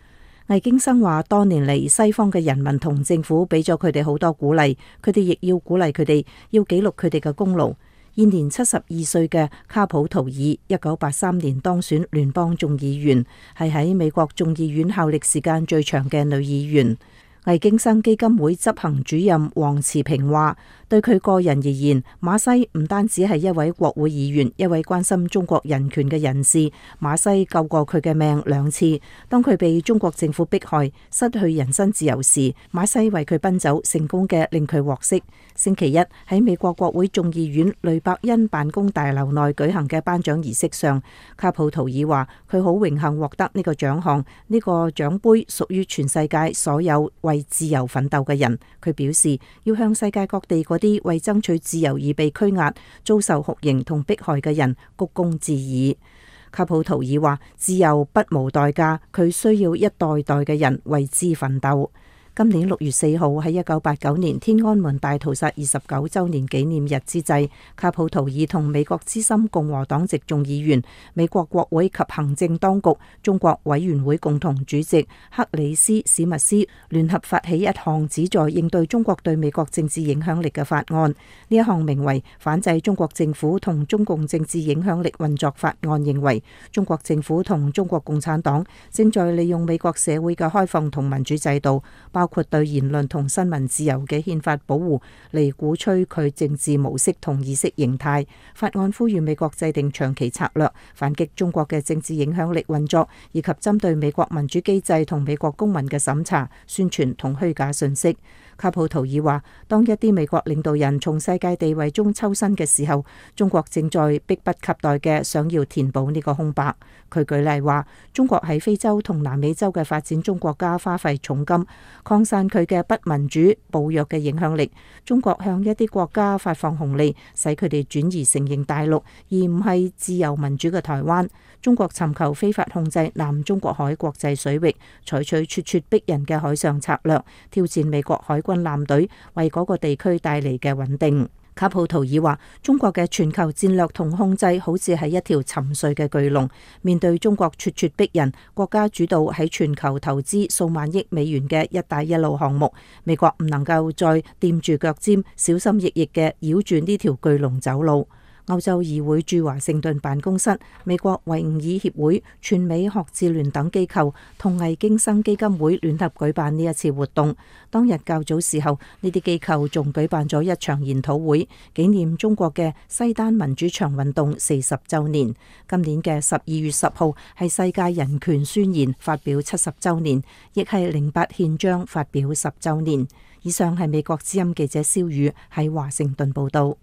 Speaker 1: 魏京生話：多年嚟，西方嘅人民同政府俾咗佢哋好多鼓勵，佢哋亦要鼓勵佢哋，要記錄佢哋嘅功勞。現年72歲嘅卡普圖爾，1983年當選聯邦眾議員，係喺美國眾議院效力時間最長嘅女議員。魏京生基金會執行主任黃慈平話：對佢個人而言，馬西唔單止係一位國會議員，一位關心中國人權嘅人士。馬西救過佢嘅命2次。當佢被中國政府迫害、失去人身自由時，馬西為佢奔走，成功嘅令佢獲釋。星期一喺美國國會眾議院雷伯恩辦公大樓內舉行嘅頒獎儀式上，卡普圖爾話：佢好榮幸獲得呢個獎項，呢個獎杯屬於全世界所有為自由奮鬥嘅人。佢表示要向世界各地嗰啲為爭取自由而被拘押、遭受酷刑同迫害嘅人鞠躬致意。卡普圖爾話：自由不無代價，佢需要一代代嘅人為之奮鬥。今年6月4號喺1989年天安門大屠殺29週年紀念日之際，卡普圖爾同美國資深共和黨籍眾議員、美國國會及行政當局中國委員會共同主席克里斯史密斯聯合發起一項旨在應對中國對美國政治影響力嘅法案。呢一項名為《反制中國政府同中共政治影響力運作法案》，認為中國政府同中國共產黨正在利用美國社會嘅開放同民主制度，包括對言論同新聞自由嘅憲法保護，嚟鼓吹佢政治模式同意識形態。法案呼籲美國制定長期策略，反擊中國嘅政治影響力運作，以及針對美國民主機制同美國公民嘅審查、宣傳同虛假信息。卡普圖爾話：當一啲美國領導人從世界地位中抽身嘅時候，中國正在迫不及待嘅想要填補呢個空白。佢舉例話：中國喺非洲同南美洲嘅發展中國家花費重金擴散佢嘅不民主、暴虐嘅影響力。中國向一啲國家發放紅利，使佢哋轉移承認大陸，而唔係自由民主嘅台灣。中國尋求非法控制南中國海國際水域，採取咄咄逼人嘅海上策略，挑戰美國海軍艦隊為嗰個地區帶嚟嘅穩定。卡普圖爾話：中國嘅全球戰略同控制好似係一條沉睡嘅巨龍，面對中國咄咄逼人、國家主導喺全球投資數萬億美元嘅一帶一路項目，美國唔能夠再掂住腳尖，小心翼翼嘅繞住呢條巨龍走路。歐洲議會駐華盛頓辦公室、美國維吾爾協會、全美學智聯等機構同魏京生基金會聯合舉辦呢一次活動。當日較早時候，呢啲機構仲舉辦咗一場研討會，紀念中國嘅西單民主牆運動40週年。今年嘅12月10號係世界人權宣言發表70週年，亦係08憲章發表10週年。以上係美國之音記者蕭宇喺華盛頓報道。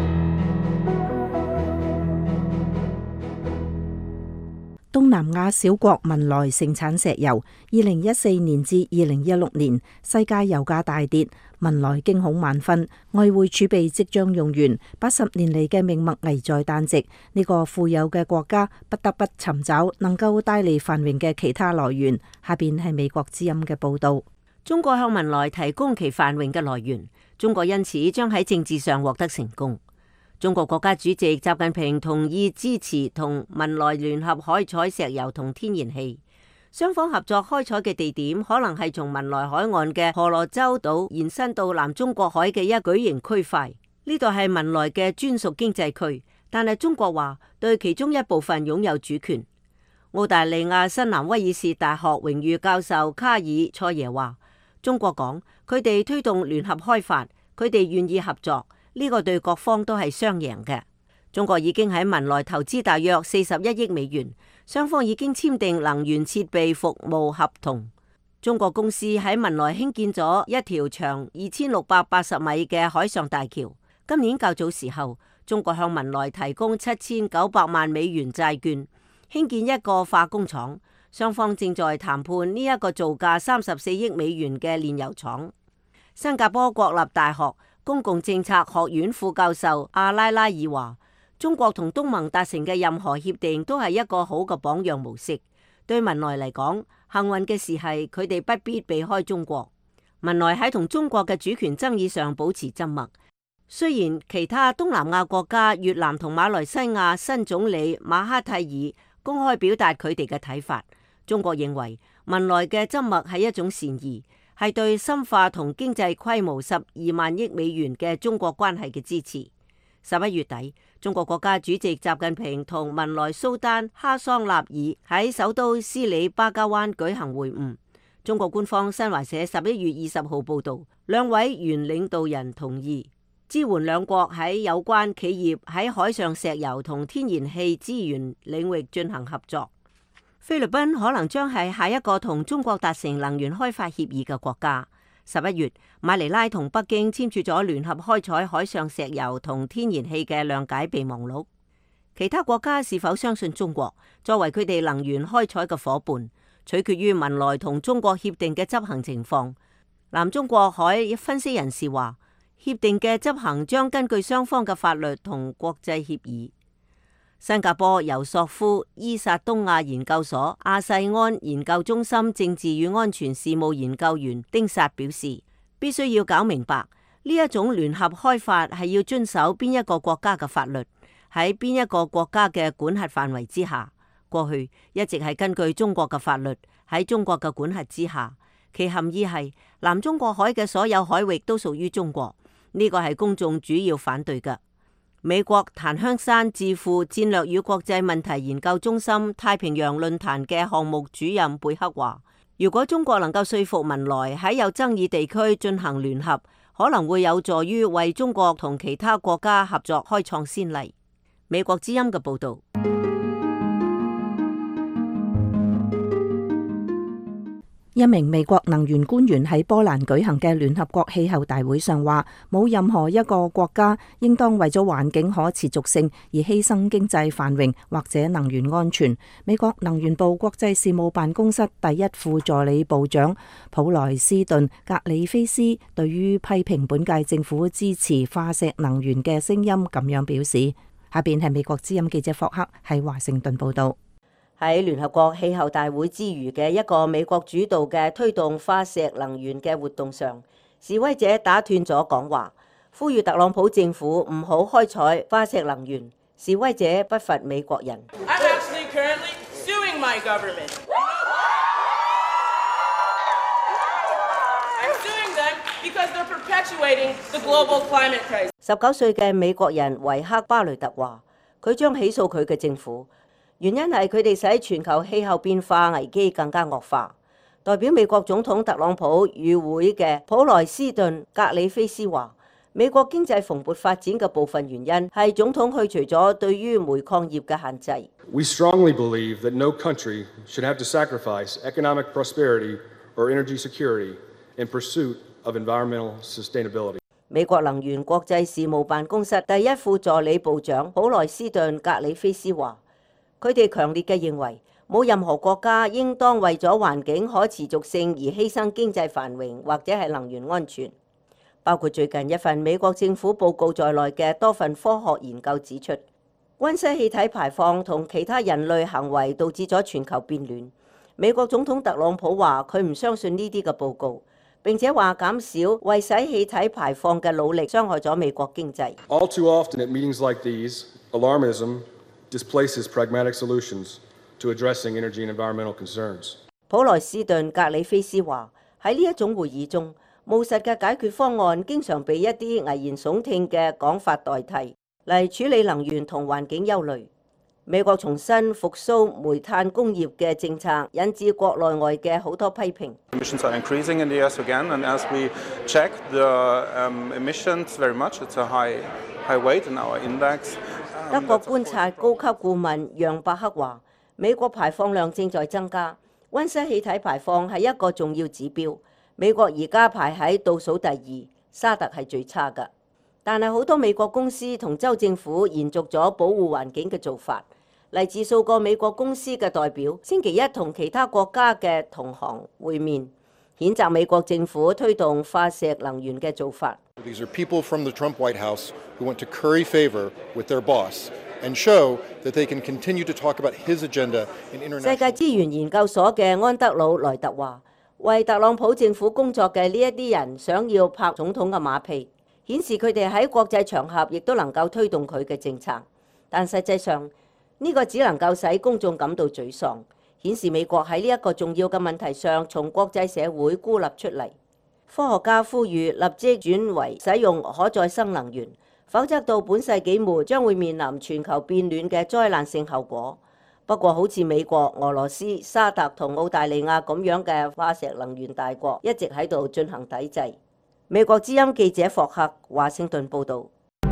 Speaker 1: 東南亞小國文萊盛產石油，2014年至2016年世界油價大跌，文萊驚恐萬分，外匯儲備即將用完，80年嚟嘅命脈危在旦夕。呢個富有嘅國家不得不尋找能夠帶嚟繁榮嘅其他來源。下邊係美國之音嘅報道。
Speaker 9: 中國向文萊提供其繁榮嘅來源，中國因此將喺政治上獲得成功。中國國家主席習近平同意支持同文萊聯合開採石油同天然氣，雙方合作開採嘅地點可能係從文萊海岸嘅婆羅洲島延伸到南中國海嘅一巨型區塊。呢度係文萊嘅專屬經濟區，但係中國話對其中一部分擁有主權。澳大利亞新南威爾士大學榮譽教授卡爾塞耶話：中國講佢哋推動聯合開發，佢哋願意合作。呢個對各方都係雙贏嘅。中國已經喺文萊投資大約41億美元，雙方已經簽訂能源設備服務合同。中國公司喺文萊興建咗一條長2680米嘅海上大橋。今年較早時候，中國向文萊提供7900萬美元債券，興建一個化工廠。雙方正在談判呢一個造價34億美元嘅煉油廠。新加坡國立大學公共政策學院副教授阿拉拉爾話：中國同東盟達成嘅任何協定都係一個好嘅榜樣模式。對文萊嚟講，幸運嘅事係佢哋不必避開中國。文萊喺同中國嘅主權爭議上保持緘默。雖然其他東南亞國家越南同馬來西亞新總理馬哈蒂爾公開表達佢哋嘅睇法，中國認為文萊嘅緘默係一種善意，係對深化同經濟規模12萬億美元嘅中國關係嘅支持。11月底，中國國家主席習近平同文萊蘇丹哈桑納爾喺首都斯里巴加灣舉行會晤。中國官方新華社11月20號報導，兩位原領導人同意支援兩國喺有關企業喺海上石油同天然氣資源領域進行合作。菲律賓可能將係下一個同中國達成能源開發協議嘅國家。11月，馬尼拉同北京簽署咗聯合開採海上石油同天然氣嘅諒解備忘錄。其他國家是否相信中國作為佢哋能源開採嘅夥伴，取決於文萊同中國協定嘅執行情況。南中國海分析人士話，協定嘅執行將根據雙方嘅法律同國際協議。新加坡尤索夫伊薩東亞研究所亞細安研究中心政治與安全事務研究員丁薩表示，必須要搞明白呢一種聯合開發係要遵守邊一個國家嘅法律，喺邊一個國家嘅管轄範圍之下。過去一直係根據中國嘅法律喺中國嘅管轄之下，其含義係南中國海嘅所有海域都屬於中國，呢個係公眾主要反對嘅。美國檀香山智庫戰略與國際問題研究中心太平洋論壇嘅項目主任貝克話，如果中國能夠說服文萊喺有爭議地區進行聯合，可能會有助於為中國同其他國家合作開創先例。美國之音嘅報導。
Speaker 1: 一名美國能源官員喺波蘭舉行嘅聯合國氣候大會上話，冇任何一個國家應當為咗環境可持續性而犧牲經濟繁榮或者能源安全。美國能源部國際事務辦公室第一副助理部長普萊斯頓格里菲斯對於批評本屆政府支持化石能源嘅聲音咁樣表示。下邊係美國之音記者霍克喺華盛頓報道。
Speaker 9: 喺聯合國氣候大會之餘嘅一個美國主導嘅推動化石能源嘅活動上，示威者打斷咗講話，呼籲特朗普政府唔好開採化石能源。示威者不乏美國人。19歲嘅美國人維克巴雷特話，佢將起訴佢嘅政府。原因係佢哋使全球氣候變化危機更加惡化。代表美國總統特朗普與會嘅普萊斯頓格里菲斯話，美國經濟蓬勃發展嘅部分原因係總統去除咗對於煤礦業嘅限制。
Speaker 10: We strongly believe that no country should have to sacrifice economic prosperity or energy security in pursuit of environmental sustainability.
Speaker 9: 美國能源國際事務辦公室第一副助理部長普萊斯頓格里菲斯話，佢哋強烈嘅認為，冇任何國家應當為咗環境可持續性而犧牲經濟繁榮或者係能源安全。包括最近一份美國政府報告在內嘅多份科學研究指出，溫室氣體排放同其他人類行為導致咗全球變暖。美國總統特朗普話佢唔相信呢啲嘅報告，並且話減少為使氣體排放嘅努力傷害咗美國經濟。
Speaker 10: All too often at meetings like these, alarmism displaces pragmatic solutions to addressing energy and environmental concerns.
Speaker 9: 普萊斯頓格里菲斯話，喺呢一種會議中，務實嘅解決方案經常被一啲危言聳聽嘅講法代替，嚟處理能源同環境憂慮。美國重新復甦煤炭工業嘅政策，引致國內外嘅好多批評。
Speaker 11: Emissions are increasing in the US again, and as we check the emissions very much, it's a high weight in our index.
Speaker 9: 德國觀察高級顧問楊伯克話，美國排放量正在增加，溫室氣體排放係一個重要指標。美國而家排喺倒數第二，沙特係最差㗎。但係好多美國公司同州政府延續咗保護環境嘅做法。嚟自數個美國公司嘅代表星期一同其他國家嘅同行會面，譴責美國政府推動化石能源嘅做法。
Speaker 12: These are people from the Trump White House who want to curry favor with their boss and show that they can continue to talk about his agenda in international.
Speaker 9: 世界資源研究所嘅安德魯萊特話，為特朗普政府工作嘅呢一啲人想要拍總統嘅馬屁，顯示佢哋喺國際場合亦都能夠推動佢嘅政策，但實際上呢個只能夠使公眾感到沮喪， 顯示美國喺呢一個重要嘅問題上，從國際社會孤立出嚟。科學家呼籲立即轉為使用可再生能源，否則到本世紀末將會面臨全球變暖嘅災難性後果。不過，好似美國、俄羅斯、沙特同澳大利亞咁樣嘅化石能源大國，一直喺度進行抵制。美國之音記者霍克華盛頓報導。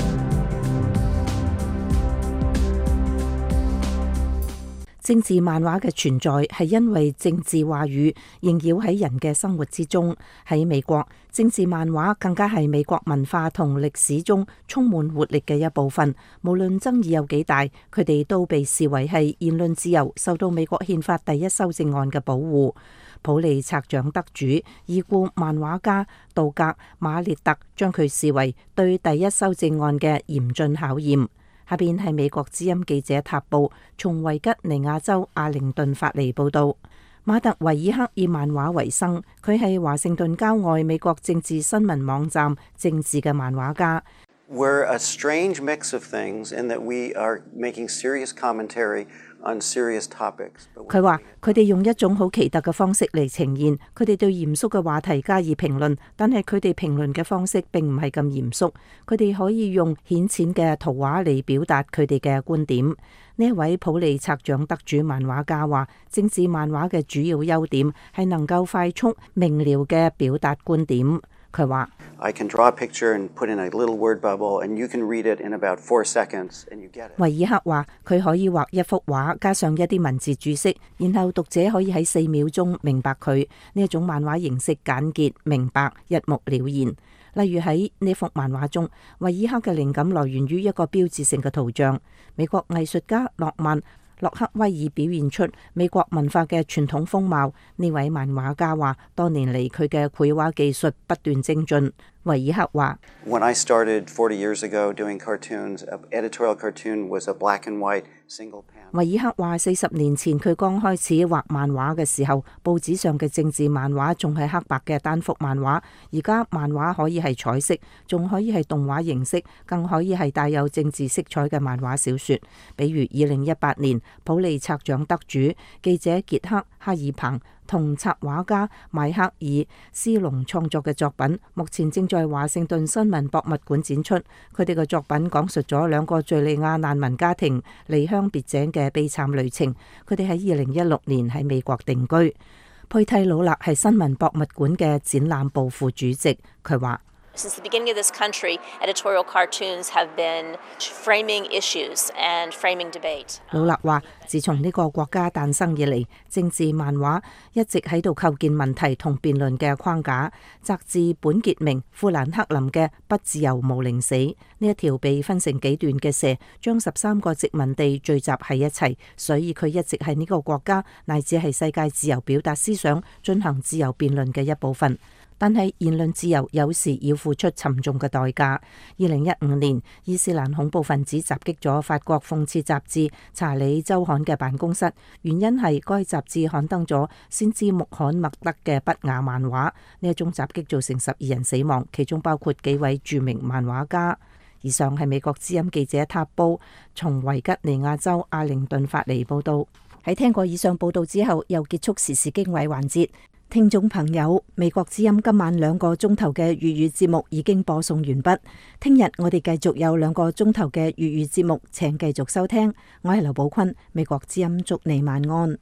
Speaker 1: 政治漫畫嘅存在係因為政治話語縈繞喺人嘅生活之中。喺美國，政治漫畫更加係美國文化同歷史中充滿活力嘅一部分。無論爭議有幾大，佢哋都被視為係言論自由受到美國憲法第一修正案嘅保護。普利策獎得主已故漫畫家杜格馬列特將佢視為對第一修正案嘅嚴峻考驗。下邊係美國之音記者塔布從維吉尼亞州阿靈頓發嚟報道。馬特維爾克以漫畫為生，佢係華盛頓郊外美國政治新聞網站政治嘅漫畫家。
Speaker 13: We're a strange mix of things in that we are making serious commentary on serious topics.
Speaker 1: 佢話佢哋用一種好奇特嘅方式嚟呈現，佢哋對嚴肅嘅話題加以評論，但係佢哋評論嘅方式並唔係咁嚴肅。佢哋可以用顯淺嘅圖畫嚟表達佢哋嘅觀點。呢一位普利策獎得主漫畫家話，政治漫畫嘅主要優點係能夠快速明瞭嘅表達觀點。佢話
Speaker 13: I can draw a picture and put in a little word bubble, and you can read it in about 4 seconds, and you get it.
Speaker 1: 維爾克話佢可以畫一幅畫，加上一啲文字注釋，然後讀者可以喺4秒鐘明白佢。呢一種漫畫形式簡潔明白，一目了然。例如喺呢幅漫畫中，維爾克嘅靈感來源於一個標誌性嘅圖像。美國藝術家洛克威爾表現出美國文化嘅傳統風貌。呢位漫畫家話，多年嚟佢嘅繪畫技術不斷精進。維爾克話
Speaker 13: When I started 40 years ago doing cartoons, an editorial cartoon was a black and white single panel.
Speaker 1: 維爾克話40年前佢剛開始畫漫畫嘅時候，報紙上嘅政治漫畫仲係黑白嘅單幅漫畫。而家漫畫可以係彩色，仲可以係動畫形式，更可以係帶有政治色彩嘅漫畫小說。比如2018年普利策獎得主記者傑克哈爾彭同插畫家邁克爾斯隆創作嘅作品，目前正在華盛頓新聞博物館展出。佢哋嘅作品講述咗2個敘利亞難民家庭離鄉別井嘅悲慘旅程。佢哋喺2016年喺美國定居。佩蒂魯勒係新聞博物館嘅展覽部副主席，佢話
Speaker 14: Since the beginning of this country, editorial cartoons have been framing issues and framing debate.
Speaker 1: 魯勒話，自從呢個國家誕生以嚟，政治漫畫一直喺度構建問題同辯論嘅框架。摘自本傑明·富蘭克林嘅《不自由無寧死》，呢一條被分成幾段嘅蛇，將13個殖民地聚集喺一齊，所以佢一直係呢個國家乃至係世界自由表達思想、進行自由辯論嘅一部分。但係言論自由有時要付出沉重嘅代價。2015年，伊斯蘭恐怖分子襲擊咗法國諷刺雜誌《查理周刊》嘅辦公室，原因係該雜誌刊登咗先知穆罕默德嘅不雅漫畫。呢一宗襲擊造成12人死亡，其中包括幾位著名漫畫家。以上係美國之音記者塔布從維吉尼亞州阿靈頓發嚟報道。喺聽過以上報道之後，又結束時事經緯環節。聽眾朋友，美國之音今晚2個鐘頭嘅粵語節目已經播送完畢。聽日我哋繼續有2個鐘頭嘅粵語節目，請繼續收聽。我係劉寶坤，美國之音祝你晚安。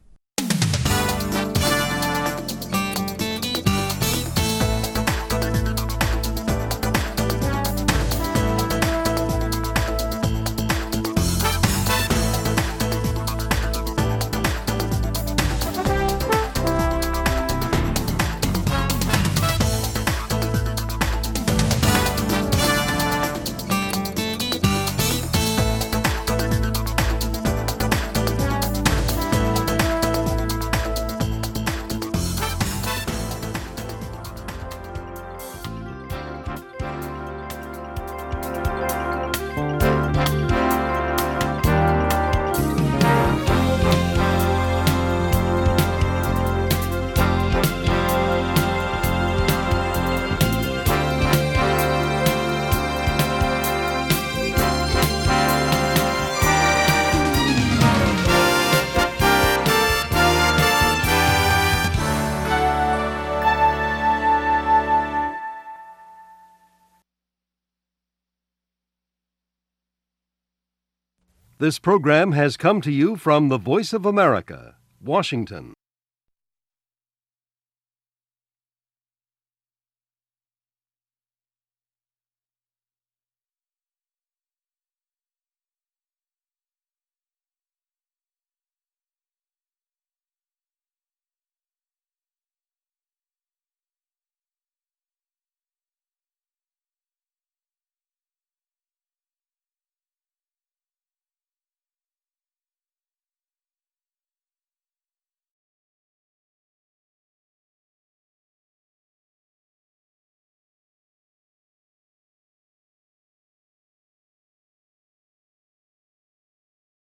Speaker 15: This program has come to you from the Voice of America, Washington.